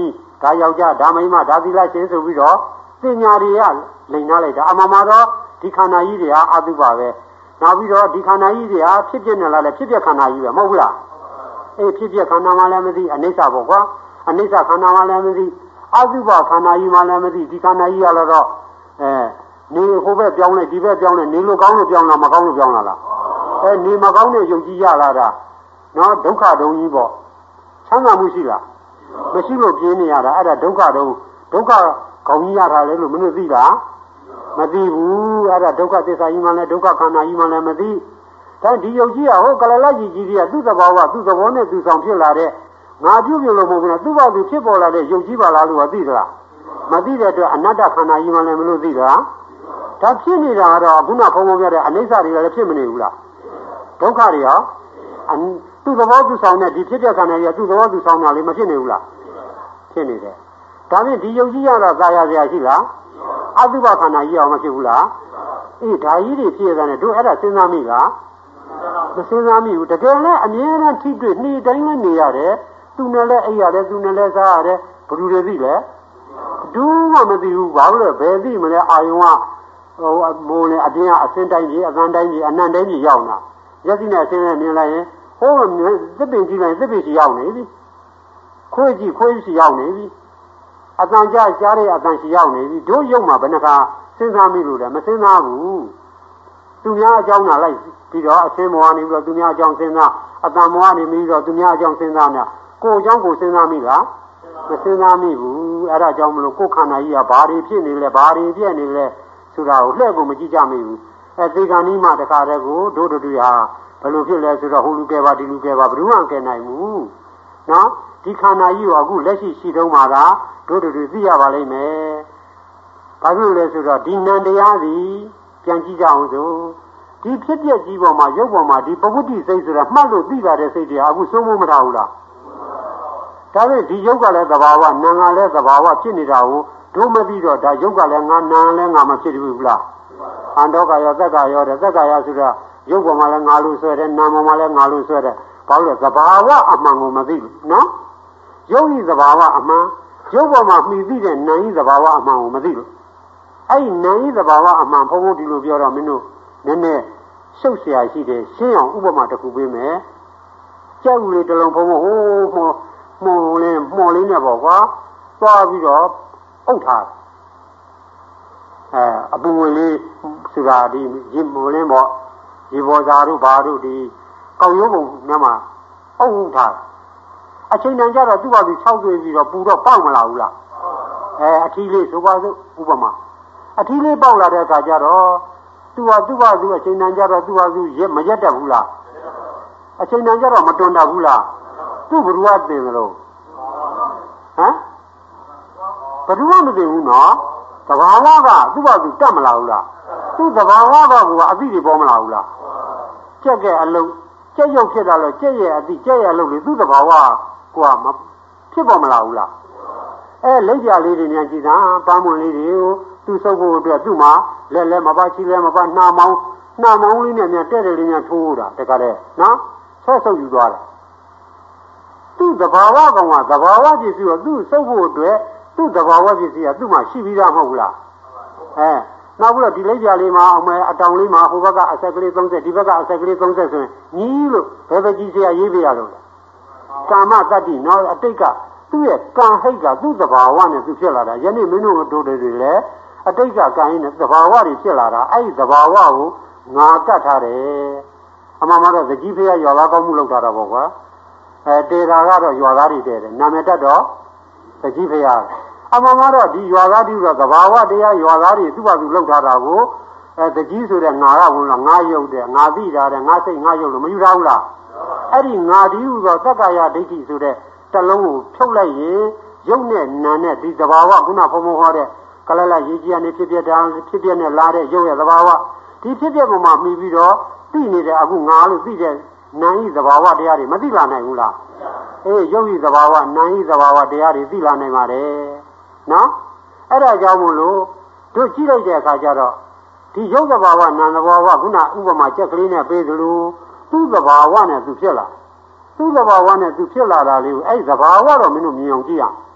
ဒါယောက်ျားဒါမိန်းမဒါသီလရှင်ဆိုပြီးတော့ပညာတွေကလိန်နာလိုက်တာအမှန်မှာတော့ဒီခန္ဓာကြီးတွေဟာအတုပါပဲနောက်ပြီးတော့ဒီခန္ဓာကြီးတွေဟာဖြစ်ပြနေလားလဲဖြစ်ပြခန္ဓာကြီးပဲမဟုတ်ဘူးလားအေးဖြစ်ပြခန္ဓာမှလည်းမသိအနိစ္စပေါ့ကွာအနိစ္စခန္ဓာမှလည်းမသိအတုပါခန္ဓာကြီးမှလည်းမသိဒီခန္ဓာကြီးရတော့အဲနေဟိုဘက်ပြောင်းနေဒီဘက်ပြောင်းနေနေလို့ကောင်းလို့ပြောင်းလားမကောင်းလို့ပြောင်းလာလားအဲနေမကောင်းတဲ့ယုတ်ကြီးရလာတာနော်ဒုက္ခဒုံကြီးပေါ့ချမ်းသာမှုရှိလားမရှိလို့ပြင်းနေရတာအဲ့ဒါဒုက္ခဒုံဒုက္ခကောင်းကြီးရတာလေလို့မင်းတို့သိလားမသိဘူးအဲ့ဒါဒုက္ခသစ္စာကြီးမှလည်းဒုက္ခခန္ဓာကြီးမှလည်းမသိဒါဒီယုတ်ကြီးကဟိုကလလကြီးကြီးကြီးကသူ့သဘောကသူ့သဘောနဲ့သူဆောင်ဖြစ်လာတဲ့ငါပြုတ်ပြုတ်လို့မဟုတ်ဘူးနော်သူ့ဘာသူဖြစ်ပေါ်လာတဲ့ယုတ်ကြီးပါလားလို့သိသလားမသိတဲ့အတွက်အနတ္တခန္ဓာကြီးမှလည်းမလို့သိတာဒါဖြစ်နေတာကတော့ခုနဘုံဘုံပြတဲ့အနိစ္စတွေကလည်းဖြစ်မနေဘူးလားဒုက္ခတွေရောသူ့သဘောသူဆောင်တဲ့ဒီဖြစ်တဲ့ခန္ဓာကြီးကသူ့သဘောသူဆောင်တာလေမဖြစ်နေဘူးလားဖြစ်နေတယ်ဒါဖြင့်ဒီယုတ်ကြီးရတော့သာယာစရာရှိလားအတုပခန္ဓာကြီးအောင်မဖြစ်ဘူးလားအေးဒါကြီးတွေဖြစ်ရတဲ့တို့အဲ့ဒါစဉ်းစားမိလားမစဉ်းစားမိဘူးတကယ်လည်းအမြဲတမ်းထိတွေ့နေ့တိုင်းလည်းနေရတယ်သူနဲ့လည်းအိပ်ရတယ်သူနဲ့လည်းစားရတယ်ဘယ်သူတွေသိလဲဘူးမှမသိဘူးဘာလို့လဲဘယ်သိမလဲအာယုံကဟိုမိုးလေအပြင်ကအစင်းတိုင်းကြီးအသံတိုင်းကြီးအနံတိုင်းကြီးရောက်လာရက်စီနဲ့အစင်းနဲ့မြင်လိုက်ရင်ဟိုးသစ်ပင်ကြီးလိုက်သစ်ပင်စီရောက်နေပြီခွေးကြီးခွေးစီရောက်နေပြီအတန်ကြားကြားတဲ့အတန်စီရောက်နေပြီတို့ရုပ်မှာဘယ်နှခါစဉ်းစားမိလို့လဲမစဉ်းစားဘူးသူများအကြောင်းလာလိုက်ပြီးတော့အစင်းမောကနေပြီးတော့သူများအကြောင်းစဉ်းစားအတန်မောကနေပြီးတော့သူများအကြောင်းစဉ်းစားနေကိုယ်အကြောင်းကိုစဉ်းစားမိလားမစဉ်းစားမိဘူးအဲ့ဒါကြောင့်မလို့ကိုယ်ခန္ဓာကြီးကဘာတွေဖြစ်နေလဲဘာတွေပြည့်နေလဲဆိုတာကိုလှည့်ကိုမကြည့်ကြမိဘူးအဲသေကံဤမှာတခါတည်းကိုတို့တို့တွေဟာဘယ်လိုဖြစ်လဲဆိုတော့ဟိုလူကဲပါဒီလူကဲပါဘယ်သူမှကဲနိုင်ဘူးနော်ဒီခန္ဓာကြီးကိုအခုလက်ရှိရှိတုံးမှာကတို့တို့တွေသိရပါလိမ့်မယ်ဘာဖြစ်လို့လဲဆိုတော့ဒီနံတရားသည်ပြန်ကြည့်ကြအောင်ဆိုဒီဖြစ်ပျက်ကြီးပေါ်မှာရုပ်ပေါ်မှာဒီပဝတ္တိစိတ်ဆိုတာမှတ်လို့သိတာတဲ့စိတ်တရားအခုစိုးမိုးမထားဘူးလားဒါပေမဲ့ဒီရုပ်ကလည်းသဘာဝနာငါလည်းသဘာဝဖြစ်နေတာကိုတို့မသိတော့ဒါရုပ်ကလည်းငါနာလည်းငါမဖြစ်ဘူးလားအန္တောကရောသက်ကရောတဲ့သက်ကရောဆိုတော့ရုပ်ပေါ်မှာလည်းငါလို့ဆွဲတယ်နာပေါ်မှာလည်းငါလို့ဆွဲတယ်ဘာလို့လဲသဘာဝအမှန်ကိုမသိဘူးနော်ရုပ်ဤသဘာဝအမှန်ရုပ်ပေါ်မှာမှီသိတဲ့နာဤသဘာဝအမှန်ကိုမသိလို့အဲ့ဒီနာဤသဘာဝအမှန်ဘုံဘုံဒီလိုပြောတော့မင်းတို့နည်းနည်းရှုပ်เสียရှိတယ်ရှင်းအောင်ဥပမာတစ်ခုပေးမယ်ကြက်ဥလေးတစ်လုံးဘုံဘုံဟိုးမော်မော်လေးမော်လေးနဲ့ပေါ့ကွာသွားပြီးတော့အုပ်ထားအဲအပူဝင်လေးဆိုတာဒီရေမော်လင်းပေါ့ရေပေါ်စာတို့ဘာတို့ဒီကောက်ရိုးပုံနဲ့မှအုပ်ထားအချိန်တန်ကြတော့သူ့ဘာသူ၆သွေးပြီးတော့ပူတော့ပေါက်မလာဘူးလားအဲအထီးလေးဆိုပါစို့ဥပမာအထီးလေးပေါက်လာတဲ့အခါကျတော့သူ့ဟာသူ့ဘာသူအချိန်တန်ကြတော့သူ့ဟာသူရက်မရက်တတ်ဘူးလားအချိန်တန်ကြတော့မတွန်တတ်ဘူးလားသူ့ဘ누구ကတင်တယ်လို့ဟမ်ဘ누구မှမသိဘူးနော်သဘာဝကသူ့ဘာသူတတ်မလာဘူးလားသူ့သဘာဝကကအသိတွေပေါ်မလာဘူးလားကြက်ကအလုံးကြက်ရုပ်ဖြစ်တာလို့ကြက်ရဲ့အသိကြက်ရဲ့အလုံးလေသူ့သဘာဝကိုကမဖြစ်ပေါ်မလာဘူးလားအဲလက်ပြလေးတွေများကြည့်တာပန်းမွန်လေးတွေကိုသူ့စုပ်ဖို့အတွက်သူ့မှာလက်လက်မပါချီလဲမပါနှာမောင်းနှာမောင်းလေးနဲ့များတဲ့တယ်လေးများထိုးတာတခါတည်းနော်ဆက်ဆုပ်ယူသွားတယ်သူ့သဘာဝကောင်ကသဘာဝပစ္စည်းကိုသူ့စုပ်ဖို့အတွက်သူ့သဘာဝပစ္စည်းကသူ့မှာရှိပြီးသားမဟုတ်ဘူးလားအဲနောက်ပြီးတော့ဒီလက်ပြလေးမှာအောင်မဲအတောင်လေးမှာဟိုဘက်ကအဆက်ကလေးသုံးဆယ်ဒီဘက်ကအဆက်ကလေးသုံးဆယ်ဆိုရင်ညီးလို့ဘယ်ပဲကြီးစရာရေးပြရတော့လဲကာမတတ္တိနော်အတိတ်ကသူ့ရဲ့ကံဟိတ်ကသူ့သဘာဝနဲ့သူဖြစ်လာတာယနေ့မင်းတို့တို့တွေလည်းအတိတ်ကကံရင်းနဲ့သဘာဝတွေဖြစ်လာတာအဲ့ဒီသဘာဝကိုငါကတ်ထားတယ်အမှန်မှတော့သကြီးဖေးရွာသားကောင်းမှုလုပ်ထားတာပေါ့ကွာအဲတေတာကတော့ရွာသားတွေတဲ့တယ်နာမည်တက်တော့သကြီးဖေးအမှန်မှတော့ဒီရွာသားတွေတော့သဘာဝတရားရွာသားတွေသူ့ဘာသူလုပ်ထားတာကိုအဲသကြီးဆိုတဲ့ငါကဝင်တော့ငါရုပ်တယ်ငါသိတာတဲ့ငါစိတ်ငါရုပ်လို့မယူထားဘူးလားအဲ့ဒီငါဒီဟုသောသက္ကာယဒိဋ္ဌိဆိုတဲ့တလုံးကိုဖြုတ်လိုက်ရင်ရုပ်နဲ့နာနဲ့ဒီသဘာဝခုနဘုံဘုံဟောတဲ့ကလလရေးကြီးကနေဖြစ်ပြတာဖြစ်ပြနဲ့လာတဲ့ရုပ်ရဲ့သဘာဝဒီဖြစ်ပြပုံမှာမှီပြီးတော့သိနေတဲ့အခုငါလို့သိတဲ့နာဤသဘာဝတရားတွေမသိလာနိုင်ဘူးလားအေးရုပ်ဤသဘာဝနာဤသဘာဝတရားတွေသိလာနိုင်ပါတယ်နော်အဲ့ဒါကြောင့်မို့လို့တို့ကြည့်လိုက်တဲ့အခါကျတော့ဒီရုပ်သဘာဝနာသဘာဝခုနဥပမာချက်ကလေးနဲ့ပေးသလိုသူ့သဘာဝနဲ့သူဖြစ်လာသူ့သဘာဝနဲ့သူဖြစ်လာတာလေးကိုအဲ့သဘာဝတော့မင်းတို့မြင်အောင်ကြည့်ရအောင်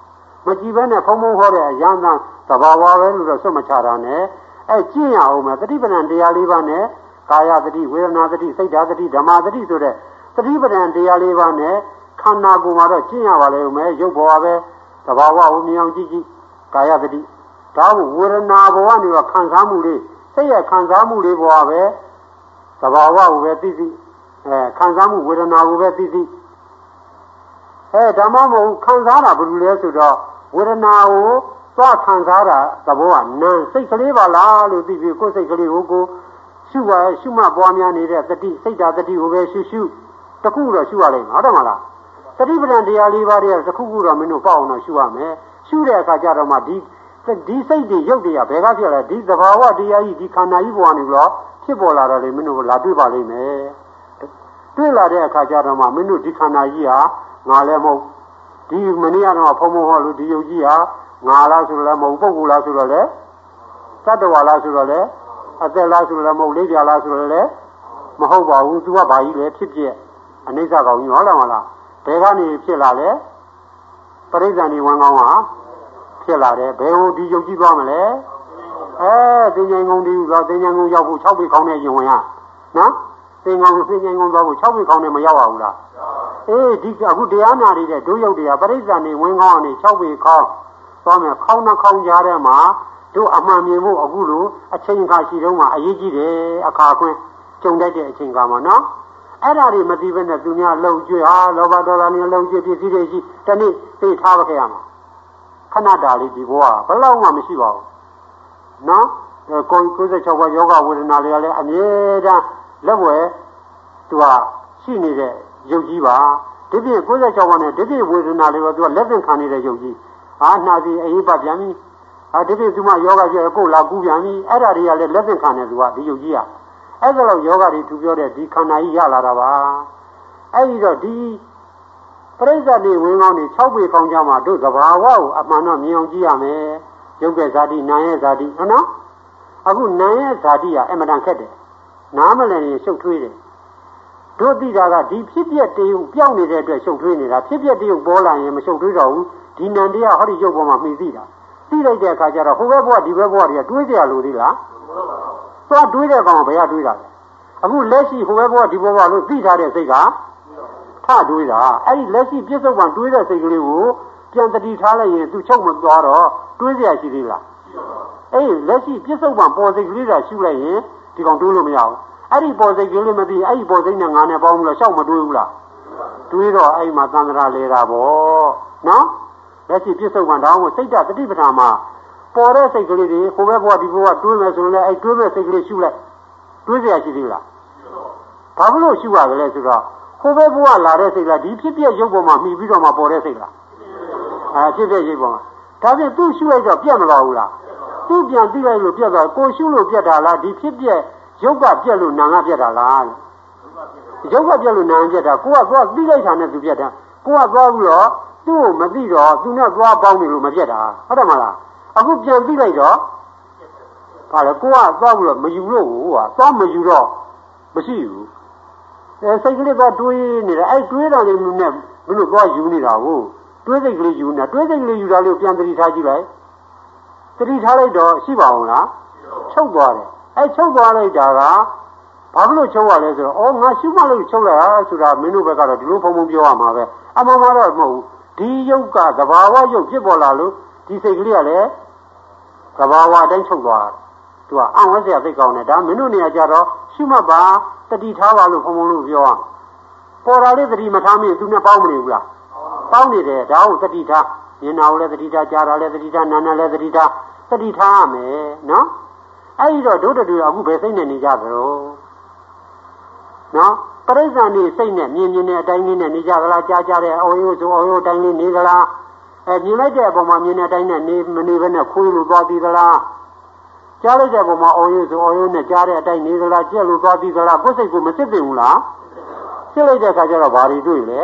မကြည့်ဘဲနဲ့ဖုံဖုံဟောတဲ့အရန်သားသဘာဝပဲလို့တော့စွတ်မချတာနဲ့အဲကျင့်ရအောင်မယ်တတိပဒံတရားလေးပါးနဲ့ကာယတတိဝေဒနာတတိစိတ်ဓာတတိဓမ္မတတိဆိုတဲ့တတိပဒံတရားလေးပါးနဲ့ခန္ဓာကိုယ်မှာတော့ကျင့်ရပါလေဦးမယ်ရုပ်ဘောပဲသဘာဝကိုမြင်အောင်ကြည့်ကြည့်ကာယတတိဒါကိုဝေဒနာဘဝနေတော့ခံစားမှုလေးစိတ်ရခံစားမှုလေးဘဝပဲသဘာဝကိုပဲသိသိအဲခံစားမှုဝေဒနာကိုပဲသိသိအဲဓမ္မမဟုတ်ခံစားတာဘယ်လိုလဲဆိုတော့ဝေဒနာကိုသွားခံစားတာသဘောကနာစိတ်ကလေးပါလားလို့သိပြီးကိုယ်စိတ်ကလေးကိုကိုရှုပါရှုမှတ်ပွားများနေတဲ့တတိစိတ်ဓာတတိကိုပဲရှုရှုတခုတော့ရှုရလိမ့်မယ်ဟုတ်တယ်မလားတတိပဒံတရားလေးပါးတည်းတခုခုတော့မင်းတို့ပေါ့အောင်တော့ရှုရမယ်ရှုတဲ့အခါကျတော့မှဒီဒီစိတ်တွေရုပ်တွေကဘယ်ကဖြစ်လဲဒီသဘာဝတရားကြီးဒီခန္ဓာကြီးပေါ်နေလို့ဖြစ်ပေါ်လာတော့လေမင်းတို့လာတွေ့ပါလိမ့်မယ်တွေ့လာတဲ့အခါကျတော့မှမင်းတို့ဒီခန္ဓာကြီးဟာငါလည်းမဟုတ်ဒီမနေ့ကတော့ဖုံဖုံဟောလို့ဒီယုတ်ကြီးဟာငါလားဆိုတော့လည်းမဟုတ်ပုဂ္ဂိုလ်လားဆိုတော့လည်းသတ္တဝါလားဆိုတော့လည်းအသက်လားဆိုတော့လည်းမဟုတ်လေးပြာလားဆိုတော့လည်းမဟုတ်ပါဘူးသူကဘာကြီးလဲဖြစ်ဖြစ်အနိစ္စကောင်ကြီးဟုတ်လားမလားဘယ်ကနေဖြစ်လာလဲပရိစ္ဆာနိဝန်ကောင်းဟာဖြစ်လာတယ်ဘယ်ဟိုဒီယုတ်ကြီးသွားမလဲအဲတင်ញိုင်ကုန်ဒီဆိုတင်ញိုင်ကုန်ရောက်ဖို့၆ပေခေါင်းနဲ့ရင်ဝင်ရနော်တင်ញိုင်ကုန်တင်ញိုင်ကုန်သွားဖို့၆ပေခေါင်းနဲ့မရောက်ပါဘူးလားအေးဒီအခုတရားနာရတဲ့ဒုယုတ်တရားပရိစ္ဆာနိဝန်ကောင်းအနေ၆ပေခေါင်းသွားမယ်ခေါင်းနှခေါင်းကြားထဲမှာတို့အမှန်မြင်ဖို့အခုလိုအချိန်ခါရှိတုန်းမှာအရေးကြီးတယ်အခါခွင့်ကြုံတတ်တဲ့အချိန်ခါမှာနော်အဲ့ဒါတွေမသိဘဲနဲ့သူများလှုပ်ကြွဟာလောဘဒေါသနဲ့လှုပ်ကြွပစ္စည်းတွေရှိတနေ့သိထားပါခဲ့ရမှာခဏတာလေးဒီဘဝဘယ်လောက်မှမရှိပါဘူးနော်ကိုယ်ကိုယ်၆ပါးယောဂဝေဒနာတွေကလည်းအမြဲတမ်းလက်ဝဲသူကရှိနေတဲ့ရုပ်ကြီးပါဒီပြင်ကိုယ်၆ပါးနဲ့ဒီပြင်ဝေဒနာတွေကသူကလက်သင်ခံနေတဲ့ရုပ်ကြီးအာနှာစီအေးပတ်ပြန်ပြီအာဒီပြင်သူမယောဂပြည့်ကိုလာကူးပြန်ပြီအဲ့ဒါတွေကလည်းလက်သင်ခံနေသူကဒီရုပ်ကြီးကအဲ့ဒါတော့ယောဂတွေသူပြောတဲ့ဒီခန္ဓာကြီးရလာတာပါအဲ့ဒီတော့ဒီပရိစ္ဆာတိဝင်ကောင်းနေ၆ပေကောင်းကြမှာတို့သဘာဝကိုအမှန်တော့မြင်အောင်ကြည့်ရမယ်ရုပ်ရဲ့ဇာတိနာရဲ့ဇာတိဟုတ်နော်အခုနာရဲ့ဇာတိကအမှန်တန်ခက်တယ်နားမလည်ရင်ရှုပ်ထွေးတယ်တို့သိတာကဒီဖြစ်ပျက်တည်းပျောက်နေတဲ့အတွက်ရှုပ်ထွေးနေတာဖြစ်ပျက်တည်းပေါ်လာရင်မရှုပ်ထွေးတော့ဘူးဒီနံတရားဟောဒီရုပ်ပေါ်မှာမှီသိတာသိလိုက်တဲ့အခါကျတော့ဟိုဘက်ဘဝဒီဘက်ဘဝတွေကတွေးကြရလို့သေးလားသွားတွေးတဲ့ကောင်ကဘယ်ကတွေးတာလဲအခုလက်ရှိဟိုဘက်ဘဝဒီဘက်ဘဝလို့သိထားတဲ့စိတ်ကထတွေးတာအဲ့ဒီလက်ရှိပြစ္ဆုတ်ပံတွေးတဲ့စိတ်ကလေးကိုပြန်တတိထားလိုက်ရင်သူချုပ်မသွားတော့တွေးเสียရှိသေးလားအေးလက်ရှိပြစ္ဆုတ်ပံပေါ်စိတ်ကလေးသာရှုလိုက်ရင်ဒီကောင်တွေးလို့မရဘူးအဲ့ဒီပေါ်စိတ်ကလေးမသိအဲ့ဒီပေါ်စိတ်နဲ့ငါနဲ့ပေါင်းပြီးတော့ရှောက်မတွေးဘူးလားတွေးတော့အဲ့မှာသံဃာလေတာပေါ့နော်လက်ရှိပြစ္ဆုတ်ပံတောင်းကိုစိတ်တတတိပဌာမှာပေါ်တဲ့စိတ်ကလေးတွေဟိုဘက်ဘဝဒီဘဝတွေးမယ်ဆိုရင်လည်းအဲ့တွေးမဲ့စိတ်ကလေးရှုလိုက်တွေးเสียရှိသေးလားဘာလို့ရှုရကြလဲဆိုတော့ဟိုဘက်ဘဝလာတဲ့စိတ်ကဒီဖြစ်ပြရုပ်ပေါ်မှာမှီပြီးတော့မှပေါ်တဲ့စိတ်လားအဲဖြစ်ပြရုပ်ပေါ်မှာဒါဖြင့်သူ့ရှုလိုက်တော့ပြတ်မသွားဘူးလားသူ့ပြန်သိလိုက်လို့ပြတ်သွားကိုရှုလို့ပြတ်တာလားဒီဖြစ်ပြရုပ်ကပြတ်လို့နာကပြတ်တာလားရုပ်ကပြတ်လို့နာပြတ်တာကိုကသွားသိလိုက်တာနဲ့သူပြတ်တာကိုကသွားပြီးတော့သူ့ကိုမသိတော့သူနဲ့သွားပေါင်းနေလို့မပြတ်တာဟုတ်တယ်မလားအခုပြန်သိလိုက်တော့ဟာလေကိုကသွားပြီးတော့မယူလို့ဟိုကသွားမယူတော့မရှိဘူးအဲစိတ်ကလေးကတွေးနေတာအဲ့တွေးတာလေးနဲ့မင်းတို့သွားယူနေတာကိုတွေးစိတ်ကလေးယူနေတာတွေးစိတ်ကလေးယူတာလေးပြန်သတိထားကြည့်လိုက်သတိထားလိုက်တော့ရှိပါအောင်လားချုပ်သွားတယ်အဲ့ချုပ်သွားလိုက်တာကဘာလို့ချုပ်ရလဲဆိုတော့ဩငါရှုမှလို့ချုပ်လိုက်ဟာဆိုတာမင်းတို့ဘက်ကတော့ဒီလိုဖုံဖုံပြောရမှာပဲအမှန်မှတော့မဟုတ်ဘူးဒီယုတ်ကသဘာဝယုတ်ဖြစ်ပေါ်လာလို့ဒီစိတ်ကလေးကလည်းသဘာဝတိုင်းချုပ်သွားတယ်သူကအံ့ဝဲစရာသိကောင်းတယ်ဒါမင်းတို့နေရာကြတော့ရှုမှတ်ပါတတိထားပါလို့ဖုံဖုံလို့ပြောရပေါ်လာလေးတတိမထားမင်းသူနဲ့ပေါင်းမနေဘူးလားပေါင်းနေတယ်ဒါကိုတတိထားမြင်တာကိုလည်းတတိထားကြားတာလည်းတတိထားနားလည်းတတိထားတတိထားရမယ်နော်အဲ့ဒီတော့ဒုတတူအခုဘယ်စိတ်နဲ့နေကြသလဲနော်ပရိစ္ဆာန်နေစိတ်နဲ့မြင်မြင်တဲ့အတိုင်းလေးနဲ့နေကြသလားကြားကြတဲ့အော်ရိုးဆိုအော်ရိုးတိုင်းလေးနေသလားအဲမြင်လိုက်တဲ့အပေါ်မှာမြင်တဲ့အတိုင်းနဲ့နေမနေဘဲနဲ့ခွေးလို့သွားပြီးသလားကြားလိုက်တဲ့ပုံမှာအော်ရိုးဆိုအော်ရိုးနဲ့ကြားတဲ့အတိုင်းနေသလားကြက်လို့သွားပြီးသလားကိုယ်စိတ်ကိုမစစ်သိဘူးလားစစ်လိုက်တဲ့အခါကျတော့ဘာတွေတွေ့လဲ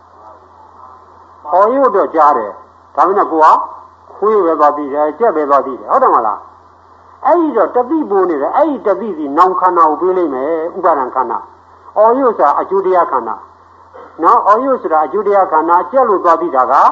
အော်ရိုးတော့ကြားတယ်ဒါမှမဟုတ်ကိုကခွေးပဲသွားပြီးတယ်ကြက်ပဲသွားပြီးတယ်ဟုတ်တယ်မလားအဲ့ဒီတော့တတိပိုးနေတယ်အဲ့ဒီတတိစီနောင်ခန္ဓာကိုပြေးလိုက်မယ်ဥပါဒံခန္ဓာအော်ရိုးဆိုတာအကျိုးတရားခန္ဓာနော်အော်ရိုးဆိုတာအကျိုးတရားခန္ဓာကြက်လို့သွားပြီးတာက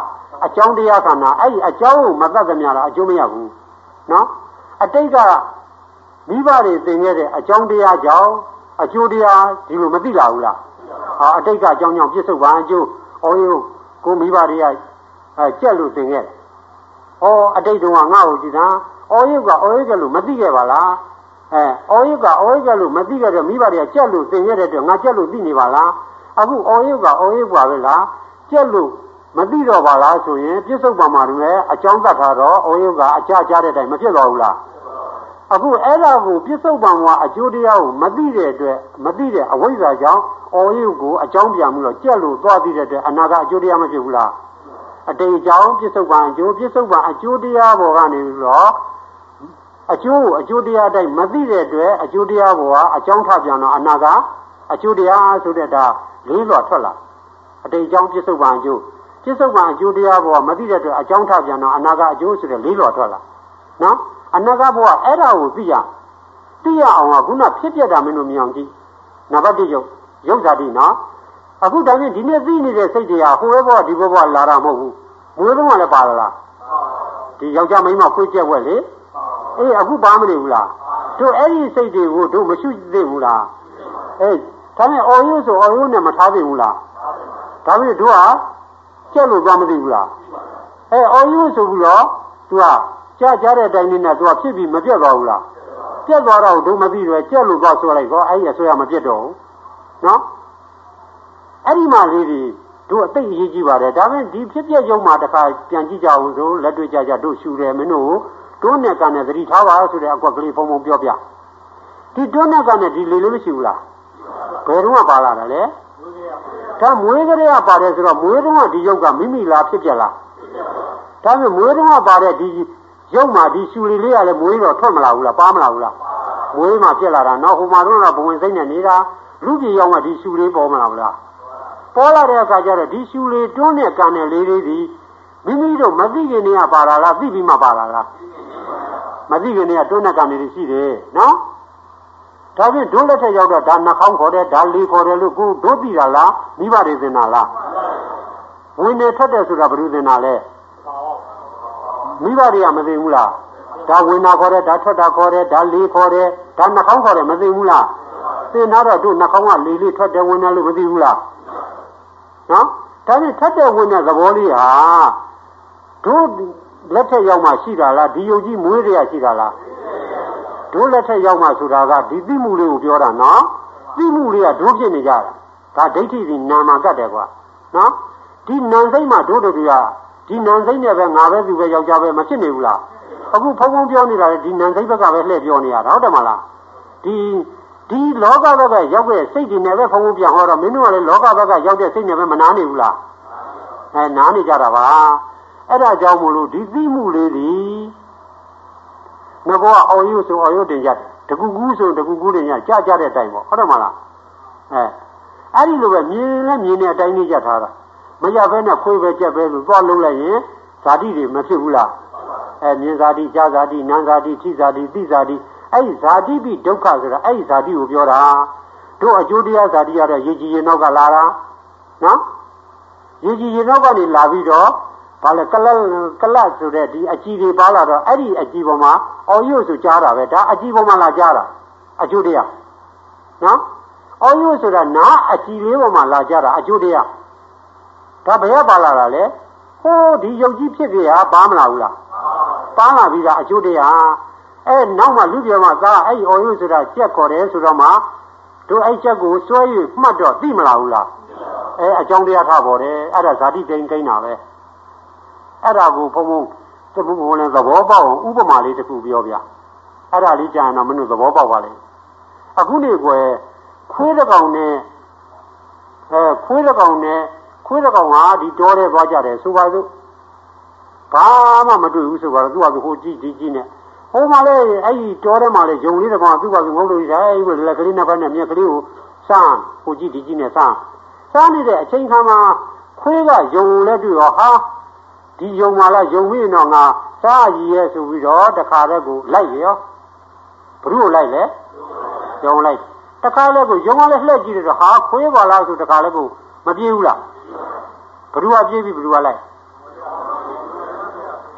အကြောင်းတရားခန္ဓာအဲ့ဒီအကြောင်းကိုမတတ်သမျှတော့အကျိုးမရဘူးနော်အတိတ်ကမိဘတွေသင်ခဲ့တဲ့အကြောင်းတရားကြောင့်အကျိုးတရားဒီလိုမသိလာဘူးလားဟာအတိတ်ကအကြောင်းကြောင့်ပြစ္ဆုတ်ပန်အကျိုးအော်ယုကိုမိဘတွေကအဲကြက်လို့သင်ခဲ့တယ်ဩအတိတ်တုန်းကငါ့ကိုကြည်တာအော်ယုကအော်ယုကလို့မသိခဲ့ပါလားအဲအော်ယုကအော်ယုကလို့မသိခဲ့တဲ့မိဘတွေကကြက်လို့သင်ခဲ့တဲ့အတွက်ငါကြက်လို့သိနေပါလားအခုအော်ယုကအော်ယုပါပဲလားကြက်လို့မသိတော့ပါလားဆိုရင်ပြစ္ဆုတ်ပံမှာတည်းအကြောင်းတတ်ထားတော့အော်ယုကအကြကြတဲ့အတိုင်းမဖြစ်တော့ဘူးလားအခုအဲ့ဒါကိုပြစ္ဆုတ်ပံကအကျိုးတရားကိုမသိတဲ့အတွက်မသိတဲ့အဝိဇ္ဇာကြောင့်အော်ယုကိုအကြောင်းပြန်ပြီးတော့ကြက်လို့သွားသိတဲ့အတွက်အနာကအကျိုးတရားမဖြစ်ဘူးလားအတိတ်အကြောင်းပြစ္ဆုတ်ပံအကျိုးပြစ္ဆုတ်ပံအကျိုးတရားပေါ်ကနေပြီးတော့အကျိုးကိုအကျိုးတရားအတိုင်းမသိတဲ့အတွက်အကျိုးတရားပေါ်ကအကြောင်းထပြန်တော့အနာကအကျိုးတရားဆိုတဲ့ဒါလေးလွှာထွက်လာအတိတ်အကြောင်းပြစ္ဆုတ်ပံအကျိုးပြစ္ဆုတ်ပံအကျိုးတရားပေါ်ကမသိတဲ့အတွက်အကြောင်းထပြန်တော့အနာကအကျိုးဆိုတဲ့လေးလွှာထွက်လာနော်အနာကဘောကအဲ့ဒါကိုသိရသိရအောင်ကခုနဖြစ်ပြတာမင်းတို့မြင်အောင်ကြည့်နံပါတ်တစ်ရုပ်ရုပ်ဓာတိနော်အခုဒါနဲ့ဒီနေ့သိနေတဲ့စိတ်တွေကဟိုဘဘောဒီဘဘောလာတာမဟုတ်ဘူးမွေးလုံးကလည်းပါလားဒီယောက်ျားမိန်းမခွေးကြက်ဝက်လေအေးအခုပါမနေဘူးလားတို့အဲ့ဒီစိတ်တွေကိုတို့မရှိသေးဘူးလားအေးဒါနဲ့အော်ရိုးဆိုအော်ရိုးနဲ့မထားသေးဘူးလားဒါပေမဲ့တို့ကကြက်လို့သွားမသိဘူးလားအဲအော်ရိုးဆိုပြီးတော့သူကကြားကြားတဲ့အတိုင်းနဲ့သူကဖြစ်ပြီးမပြတ်သွားဘူးလားပြတ်သွားတော့တို့မသိတယ်ကြက်လို့သွားဆိုလိုက်တော့အဲ့ဒီအဆွဲရမပြတ်တော့ဘူးနော်အဲ့ဒီမှလေးတွေတို့အသိအရေးကြီးပါတယ်ဒါပေမဲ့ဒီဖြစ်ပြရုံမှာတခါပြန်ကြည့်ကြအောင်ဆိုလက်တွေ့ကြကြတို့ရှူတယ်မင်းတို့တွန်းနဲ့ကန်နဲ့သတိထားပါဆိုတဲ့အကွက်ကလေးဖုံဖုံပြောပြဒီတွန်းနဲ့ကန်နဲ့ဒီလေလေးမရှိဘူးလားဘယ်တော့မှပါလာတယ်လေဒါမွေးကလေးကပါတယ်ဆိုတော့မွေးတုန်းကဒီရုပ်ကမိမိလားဖြစ်ပြလားဒါပေမဲ့မွေးတုန်းကပါတဲ့ဒီရုပ်မှာဒီရှူလေးလေးကလည်းမွေးတော့ထွက်မလာဘူးလားပါမလာဘူးလားမွေးမှဖြစ်လာတာနော်ဟိုမှာတော့ဘဝင်စိတ်နဲ့နေတာလူကြီးရောက်မှဒီရှူလေးပေါ်မလာဘူးလားပေါ်လာတဲ့အခါကျတော့ဒီရှူလေးတွန်းနဲ့ကန်နဲ့လေးလေးဒီမိမိတို့မသိခင်နေကပါလာလားသိပြီးမှပါလာလားမသိခင်နေကတွန်းနဲ့ကန်နေရှိတယ်နော်ဒါဖြင့်ဒုလက်ထက်ရောက်တော့ဒါနှာခေါင်းခေါ်တယ်ဒါလေခေါ်တယ်လို့ကိုဒုသိတာလားမိဘတွေသင်တာလားဝင်နေထွက်တယ်ဆိုတာဘယ်လိုသင်တာလဲမိဘတွေကမသိဘူးလားဒါဝင်တာခေါ်တယ်ဒါထွက်တာခေါ်တယ်ဒါလေခေါ်တယ်ဒါနှာခေါင်းခေါ်တယ်မသိဘူးလားသင်တော့တို့နှာခေါင်းကလေလေးထွက်တယ်ဝင်တယ်လို့မသိဘူးလားနော်ဒါဖြင့်ထွက်တယ်ဝင်တဲ့သဘောလေးဟာတို့လက်ထက်ရောက်မှရှိတာလားဒီယုတ်ကြီးမွေးရရှိတာလားတို့လက်ထက်ရောက်မှဆိုတာကဒီသိမှုလေးကိုပြောတာနော်သိမှုလေးကတို့ဖြစ်နေကြတာဒါဒိဋ္ဌိစီနာမှာကတ်တယ်ကွာနော်ဒီနံစိမ့်မှာတို့တို့တွေကဒီနံစိမ့်နဲ့ပဲငါပဲသူပဲယောက်ျားပဲမဖြစ်နေဘူးလားအခုဖုံဖုံပြောနေတာလေဒီနံစိမ့်ဘက်ကပဲလှည့်ပြောနေရတာဟုတ်တယ်မလားဒီဒီလောကဘက်ကရောက်တဲ့စိတ်တွေနဲ့ပဲဖုံဖုံပြန်ဟောတော့မင်းတို့ကလည်းလောကဘက်ကရောက်တဲ့စိတ်နဲ့ပဲမနာနေဘူးလားအဲနားနေကြတာပါအဲ့ဒါကြောင့်မို့လို့ဒီသိမှုလေးဒီငါဘောအော်ရုပ်ဆိုအော်ရုပ်တင်ကြတယ်တကူကူးဆိုတကူကူးတင်ကြကြကြတဲ့အတိုင်းပေါ့ဟုတ်တယ်မလားအဲအဲ့ဒီလိုပဲမြင်လဲမြင်တဲ့အတိုင်းကြီးကြထားတာမရဘဲနဲ့ခွေးပဲကြက်ပဲလို့သွားလုံးလိုက်ရင်ဇာတိတွေမဖြစ်ဘူးလားအဲမြင်ဇာတိကြားဇာတိနာမ်ဇာတိထိဇာတိသိဇာတိအဲ့ဒီဇာတိပြီးဒုက္ခဆိုတာအဲ့ဒီဇာတိကိုပြောတာတို့အကျိုးတရားဇာတိရတဲ့ရေကြီးရေနောက်ကလာတာနော်ရေကြီးရေနောက်ကနေလာပြီးတော့ဘာလဲကလတ်ကလတ်ဆိုတဲ့ဒီအကြည်တွေပါလာတော့အဲ့ဒီအကြည်ပေါ်မှာအော်ရုပ်ဆိုကြားတာပဲဒါအကြည်ပေါ်မှာလာကြားတာအကျိုးတရားနော်အော်ရုပ်ဆိုတာနာအကြည်လေးပေါ်မှာလာကြားတာအကျိုးတရားဒါဘယ်ရပါလာတာလဲဟိုးဒီယုတ်ကြီးဖြစ်ပြဟာပါမလာဘူးလားပါလာပြီးတာအကျိုးတရားအဲနောက်မှလူပြောမှာသာအဲ့ဒီအော်ရုပ်ဆိုတာကြက်ခေါ်တယ်ဆိုတော့မှတို့အဲ့ချက်ကိုစွဲ၍မှတ်တော့သိမလာဘူးလားအဲအကြောင်းတရားထားပေါ်တယ်အဲ့ဒါဇာတိတိန်ကိန်းတာပဲအဲ့ဒါကိုဘုံဘုံတပူဘုံလည်းသဘောပေါက်အောင်ဥပမာလေးတစ်ခုပြောပြအဲ့ဒါလေးကြာရင်တော့မင်းတို့သဘောပေါက်ပါလေအခုနေကွယ်ခွေးတစ်ကောင်နဲ့အဲခွေးတစ်ကောင်နဲ့ခွေးတစ်ကောင်ဟာဒီတောထဲသွားကြတယ်ဆိုပါစို့ဘာမှမတွေ့ဘူးဆိုပါတော့သူကဟိုကြည့်ဒီကြည့်နဲ့ဟိုမှာလေအဲ့ဒီတောထဲမှာလေယုံလေးတစ်ကောင်သူကငုံလို့ရတယ်အဲ့ဒီလက်ကလေးနှစ်ဖက်နဲ့မြက်ကလေးကိုစမ်းဟိုကြည့်ဒီကြည့်နဲ့စမ်းစားနေတဲ့အချိန်ခါမှာခွေးကယုံလဲတွေ့တော့ဟာဒီယုံမှာလားယုံပြီးတော့ငါစားရည်ရဲ့ဆိုပြီးတော့တခါတည်းကိုလိုက်ရောဘ누구လိုက်လဲယုံလိုက်တခါလဲကိုယုံကလည်းလှည့်ကြည့်တော့ဟာခွေးပါလားဆိုတခါလဲကိုမပြေးဘူးလားဘ누구ကပြေးပြီးဘ누구ကလိုက်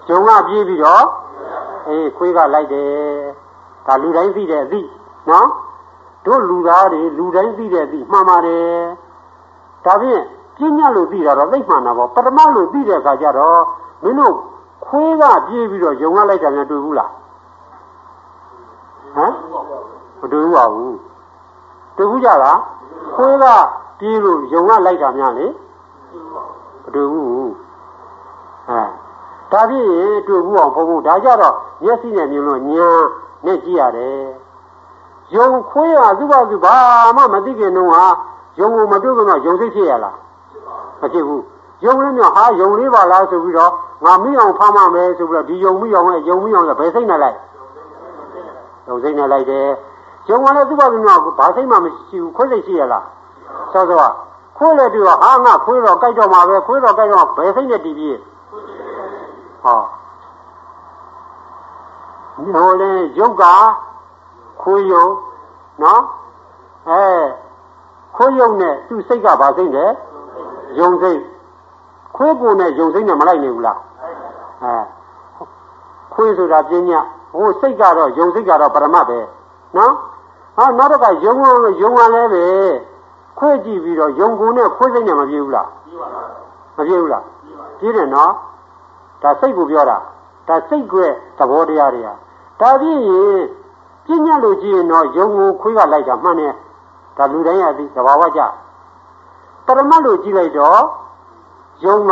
ဂျုံကပြေးပြီးတော့အေးခွေးကလိုက်တယ်ဒါလူတိုင်းသိတဲ့အသိနော်တို့လူသားတွေလူတိုင်းသိတဲ့အသိမှန်ပါတယ်ဒါဖြင့်ပညာလို့သိတာတော့သိမှန်တာပေါ့ပထမလို့သိတဲ့အခါကျတော့မင်းတို့ခွေးကပြေးပြီးတော့ဂျုံကလိုက်တာများတွေ့ဘူးလားဟမ်မတွေ့ဘူးပါဘူးတွေ့ဘူးကြလားခွေးကပြေးလို့ဂျုံကလိုက်တာများလေမတွေ့ဘူးဟမ်ဒါဖြင့်တွေ့ဘူးအောင်ဘုံဘုံဒါကြတော့မျက်စိနဲ့မြင်လို့ညာနဲ့ကြည့်ရတယ်ယုံခွေးကသူ့ဘာသူဘာမှမသိခင်တုန်းကယုံကိုမတွေ့ခင်တော့ယုံစိတ်ဖြစ်ရလားမဖြစ်ဘူးယုံလေးမြောက်ဟာယုံလေးပါလားဆိုပြီးတော့ငါမိအောင်ဖမ်းမမယ်ဆိုပြီးတော့ဒီယုံမိအောင်နဲ့ယုံမိအောင်ဆိုဘယ်စိတ်နဲ့လိုက်ယုံစိတ်နဲ့လိုက်တယ်ယုံကလည်းသူ့ဘာသူမြောက်ဘာစိတ်မှမရှိဘူးခွေးစိတ်ရှိရလားစောစောခွေးလည်းတွေ့တော့ဟာငါခွေးတော့ကြိုက်တော့မှာပဲခွေးတော့ကြိုက်တော့ဘယ်စိတ်နဲ့တည်ပြီးဟောဟိုလေရုပ်ကခွေးယုံနော်အဲခွေးယုံနဲ့သူ့စိတ်ကဘာစိတ်လဲယုံစိတ်ခွေးကိုနဲ့ယုံစိတ်နဲ့မလိုက်နိုင်ဘူးလားအဲခွေးဆိုတာပညာဟိုစိတ်ကတော့ယုံစိတ်ကတော့ပရမတ်ပဲနော်ဟာနောက်တော့ကယုံယုံရလဲပဲခွေးကြည့်ပြီးတော့ယုံကိုနဲ့ခွေးစိတ်နဲ့မပြေဘူးလားမပြေဘူးလားပြေတယ်နော်ဒါစိတ်ကိုပြောတာဒါစိတ်ကွဲသဘောတရားတွေဟာဒါပြည့်ရင်ပြည့်ညတ်လို့ကြည့်ရင်တော့ယုံကိုခွေးကလိုက်တာမှန်တယ်ဒါလူတိုင်းရသည်သဘာဝကြပရမတ်လို့ကြည့်လိုက်တော့ယုံက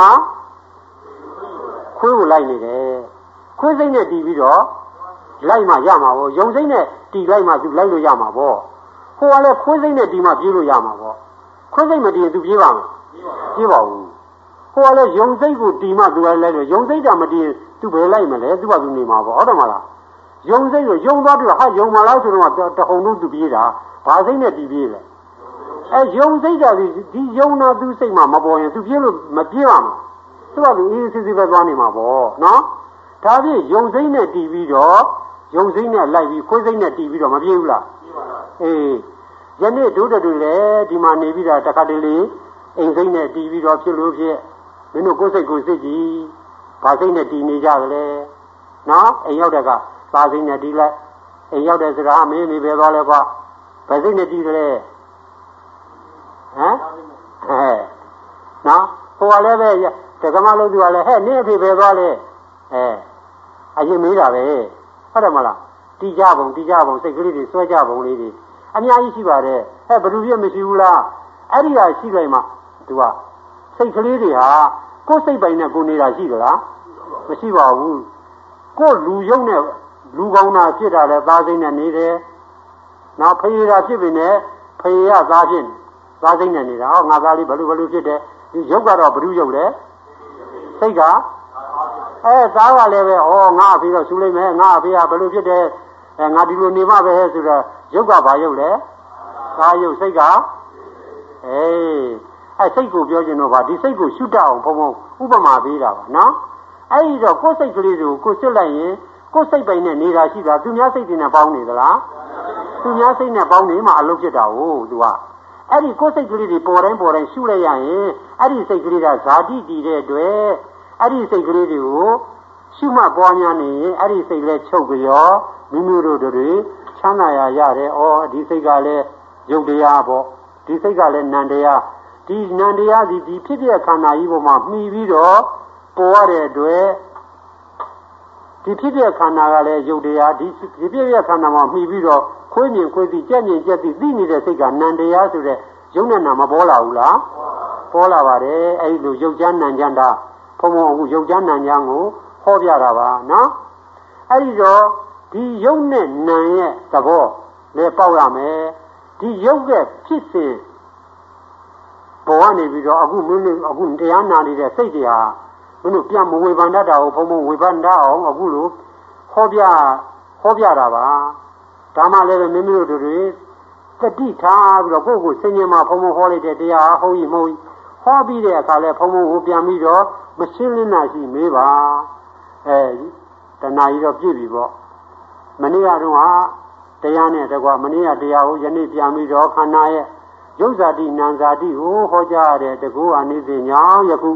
ခွေးကိုလိုက်နေတယ်ခွေးစိတ်နဲ့တီးပြီးတော့လိုက်မှရမှာပေါ့ယုံစိတ်နဲ့တီးလိုက်မှသူလိုက်လို့ရမှာပေါ့ဟိုကလည်းခွေးစိတ်နဲ့တီးမှပြေးလို့ရမှာပေါ့ခွေးစိတ်မတီးရင်သူပြေးပါမှာပြေးပါဘူးဟိုကလည်းယုံစိတ်ကိုတီးမှသူလိုက်လိုက်လို့ယုံစိတ်ကမတီးရင်သူဘယ်လိုက်မလဲသူကသူနေမှာပေါ့ဟုတ်တယ်မလားယုံစိတ်ကိုယုံသွားပြီးတော့ဟာယုံမလားဆိုတော့တဟုန်လုံးသူပြေးတာဘာစိတ်နဲ့တီးပြေးလဲအဲယုံစိတ်ကဒီဒီယုံနာသူစိတ်မှမပေါ်ရင်သူပြေးလို့မပြေးပါမှာသူကသူအေးအေးဆေးဆေးပဲသွားနေမှာပေါ့နော်ဒါဖြင့်ယုံစိတ်နဲ့တီးပြီးတော့ယုံစိတ်နဲ့လိုက်ပြီးခွေးစိတ်နဲ့တီးပြီးတော့မပြေးဘူးလားအေးယနေ့ဒုဒတွေလည်းဒီမှာနေပြီးတာတခါတလေအိမ်စိတ်နဲ့တီးပြီးတော့ဖြစ်လို့ဖြစ်မင်းတို့ကိုယ်စိတ်ကိုယ်စိတ်ကြည့်ဘာစိတ်နဲ့တီးနေကြသလဲနော်အိမ်ရောက်တဲ့ကသာစိတ်နဲ့တီးလိုက်အိမ်ရောက်တဲ့စကားမင်းနေပဲသွားလဲကွာဘယ်စိတ်နဲ့တီးသလဲဟမ်ဟဲ့နော်ဟိုကလည်းပဲတက္ကမလို့သူကလည်းဟဲ့နင်းအဖေပဲသွားလဲအဲအရင်မေးတာပဲဟုတ်တယ်မလားတီးကြပုံတီးကြပုံစိတ်ကလေးတွေစွဲကြပုံလေးတွေအများကြီးရှိပါတယ်ဟဲ့ဘယ်သူပြမရှိဘူးလားအဲ့ဒီဟာရှိလိုက်မှသူကစိတ်ကလေးတွေဟာကိုယ်စိတ်ပိုင်နဲ့ကိုနေတာရှိသလားမရှိပါဘူးကိုယ်လူယုံနဲ့လူကောင်းတာဖြစ်တာလဲသားစိတ်နဲ့နေတယ်နောက်ဖေးတာဖြစ်ပြီနဲ့ဖေးရသားဖြစ်သားစိတ်နဲ့နေတာဟောငါသားလေးဘယ်လိုဘယ်လိုဖြစ်တယ်ဒီရုပ်ကတော့ဘ누구ရုပ်လဲစိတ်ကအဲသားကလည်းပဲဩငါအဖေတော့ရှူလိုက်မယ်ငါအဖေကဘယ်လိုဖြစ်တယ်အဲငါဒီလိုနေမှပဲဆိုတော့ရုပ်ကဘာရုပ်လဲသားရုပ်စိတ်ကအေးအဲစိတ်ကိုပြောခြင်းတော့ဗာဒီစိတ်ကိုရှုတတ်အောင်ဘုံဘုံဥပမာပေးတာပါနော်အဲ့ဒီတော့ကိုယ်စိတ်ကလေးတွေကိုစစ်လိုက်ရင်ကိုယ်စိတ်ပိုင်နဲ့နေတာရှိတာသူများစိတ်တွေနဲ့ပေါင်းနေသလားသူများစိတ်နဲ့ပေါင်းနေမှအလုပ်ဖြစ်တာဟုတ်သူကအဲ့ဒီကိုယ်စိတ်ကလေးတွေပေါ်တိုင်းပေါ်တိုင်းရှုလိုက်ရရင်အဲ့ဒီစိတ်ကလေးကဇာတိတည်တဲ့အတွက်အဲ့ဒီစိတ်ကလေးတွေကိုရှုမှတ်ပွားများနေရင်အဲ့ဒီစိတ်လည်းချုပ်ကြောမိမိတို့တွေချမ်းသာရရတယ်ဩဒီစိတ်ကလည်းယုတ်တရားပေါ့ဒီစိတ်ကလည်းနံတရားဒီနံတရားဒီဒီဖြစ်တဲ့ခန္ဓာကြီးပေါ်မှာမှီပြီးတော့ပေါ်ရတဲ့အတွက်ဒီဖြစ်တဲ့ခန္ဓာကလည်းယုတ်တရားဒီဒီဖြစ်တဲ့ခန္ဓာမှာမှီပြီးတော့ခွေးမြင်ခွေးသိကြက်မြင်ကြက်သိသိနေတဲ့စိတ်ကနံတရားဆိုတဲ့ယုတ်နဲ့နာမပေါ်လာဘူးလားပေါ်လာပါတယ်အဲ့ဒီလိုယုတ်ချမ်းနံချမ်းတာဘုံဘုံအခုယုတ်ချမ်းနံချမ်းကိုဟောပြတာပါနော်အဲ့ဒီတော့ဒီယုတ်နဲ့နံရဲ့သဘောလည်းပေါက်ရမယ်ဒီယုတ်ရဲ့ဖြစ်စဉ်ပေါ်ကနေပြီးတော့အခုမင်းတို့အခုတရားနာနေတဲ့စိတ်တွေဟာမင်းတို့ပြန်မဝေဖန်တတ်တာကိုဘုံဘုံဝေဖန်တတ်အောင်အခုလိုဟောပြဟောပြတာပါဒါမှလည်းပဲမင်းတို့တွေတတိထားပြီးတော့ကိုယ့်ကိုစင်ញင်မှာဘုံဘုံဟောလိုက်တဲ့တရားဟုတ်ကြီးမဟုတ်ကြီးဟောပြီးတဲ့အခါလဲဘုံဘုံကိုပြန်ပြီးတော့မရှင်းလင်းတာရှိမေးပါအဲတဏှာကြီးတော့ပြည့်ပြီပေါ့မနေ့ကတော့တရားနဲ့တကွာမနေ့ကတရားကိုယနေ့ပြန်ပြီးတော့ခန္ဓာရဲ့ယုတ်ဇာတိနံဇာတိကိုဟောကြားရတဲ့တကူအနိစ္စညောင်းယခု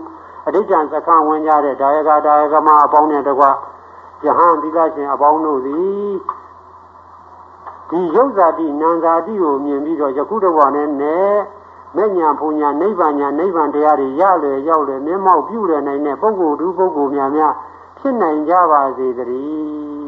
အဋ္ဌံစခန်းဝင်ကြတဲ့ဒါယကဒါယကမအပေါင်းနဲ့တကွယဟန်သီလရှင်အပေါင်းတို့သည်ဒီယုတ်ဇာတိနံဇာတိကိုမြင်ပြီးတော့ယခုတဘဝနဲ့နဲ့မဲ့ညာဘုံညာနိဗ္ဗာန်ညာနိဗ္ဗာန်တရားတွေရလေရောက်လေမျက်မှောက်ပြုရနိုင်တဲ့ပုဂ္ဂိုလ်သူပုဂ္ဂိုလ်များများဖြစ်နိုင်ကြပါစေတည်း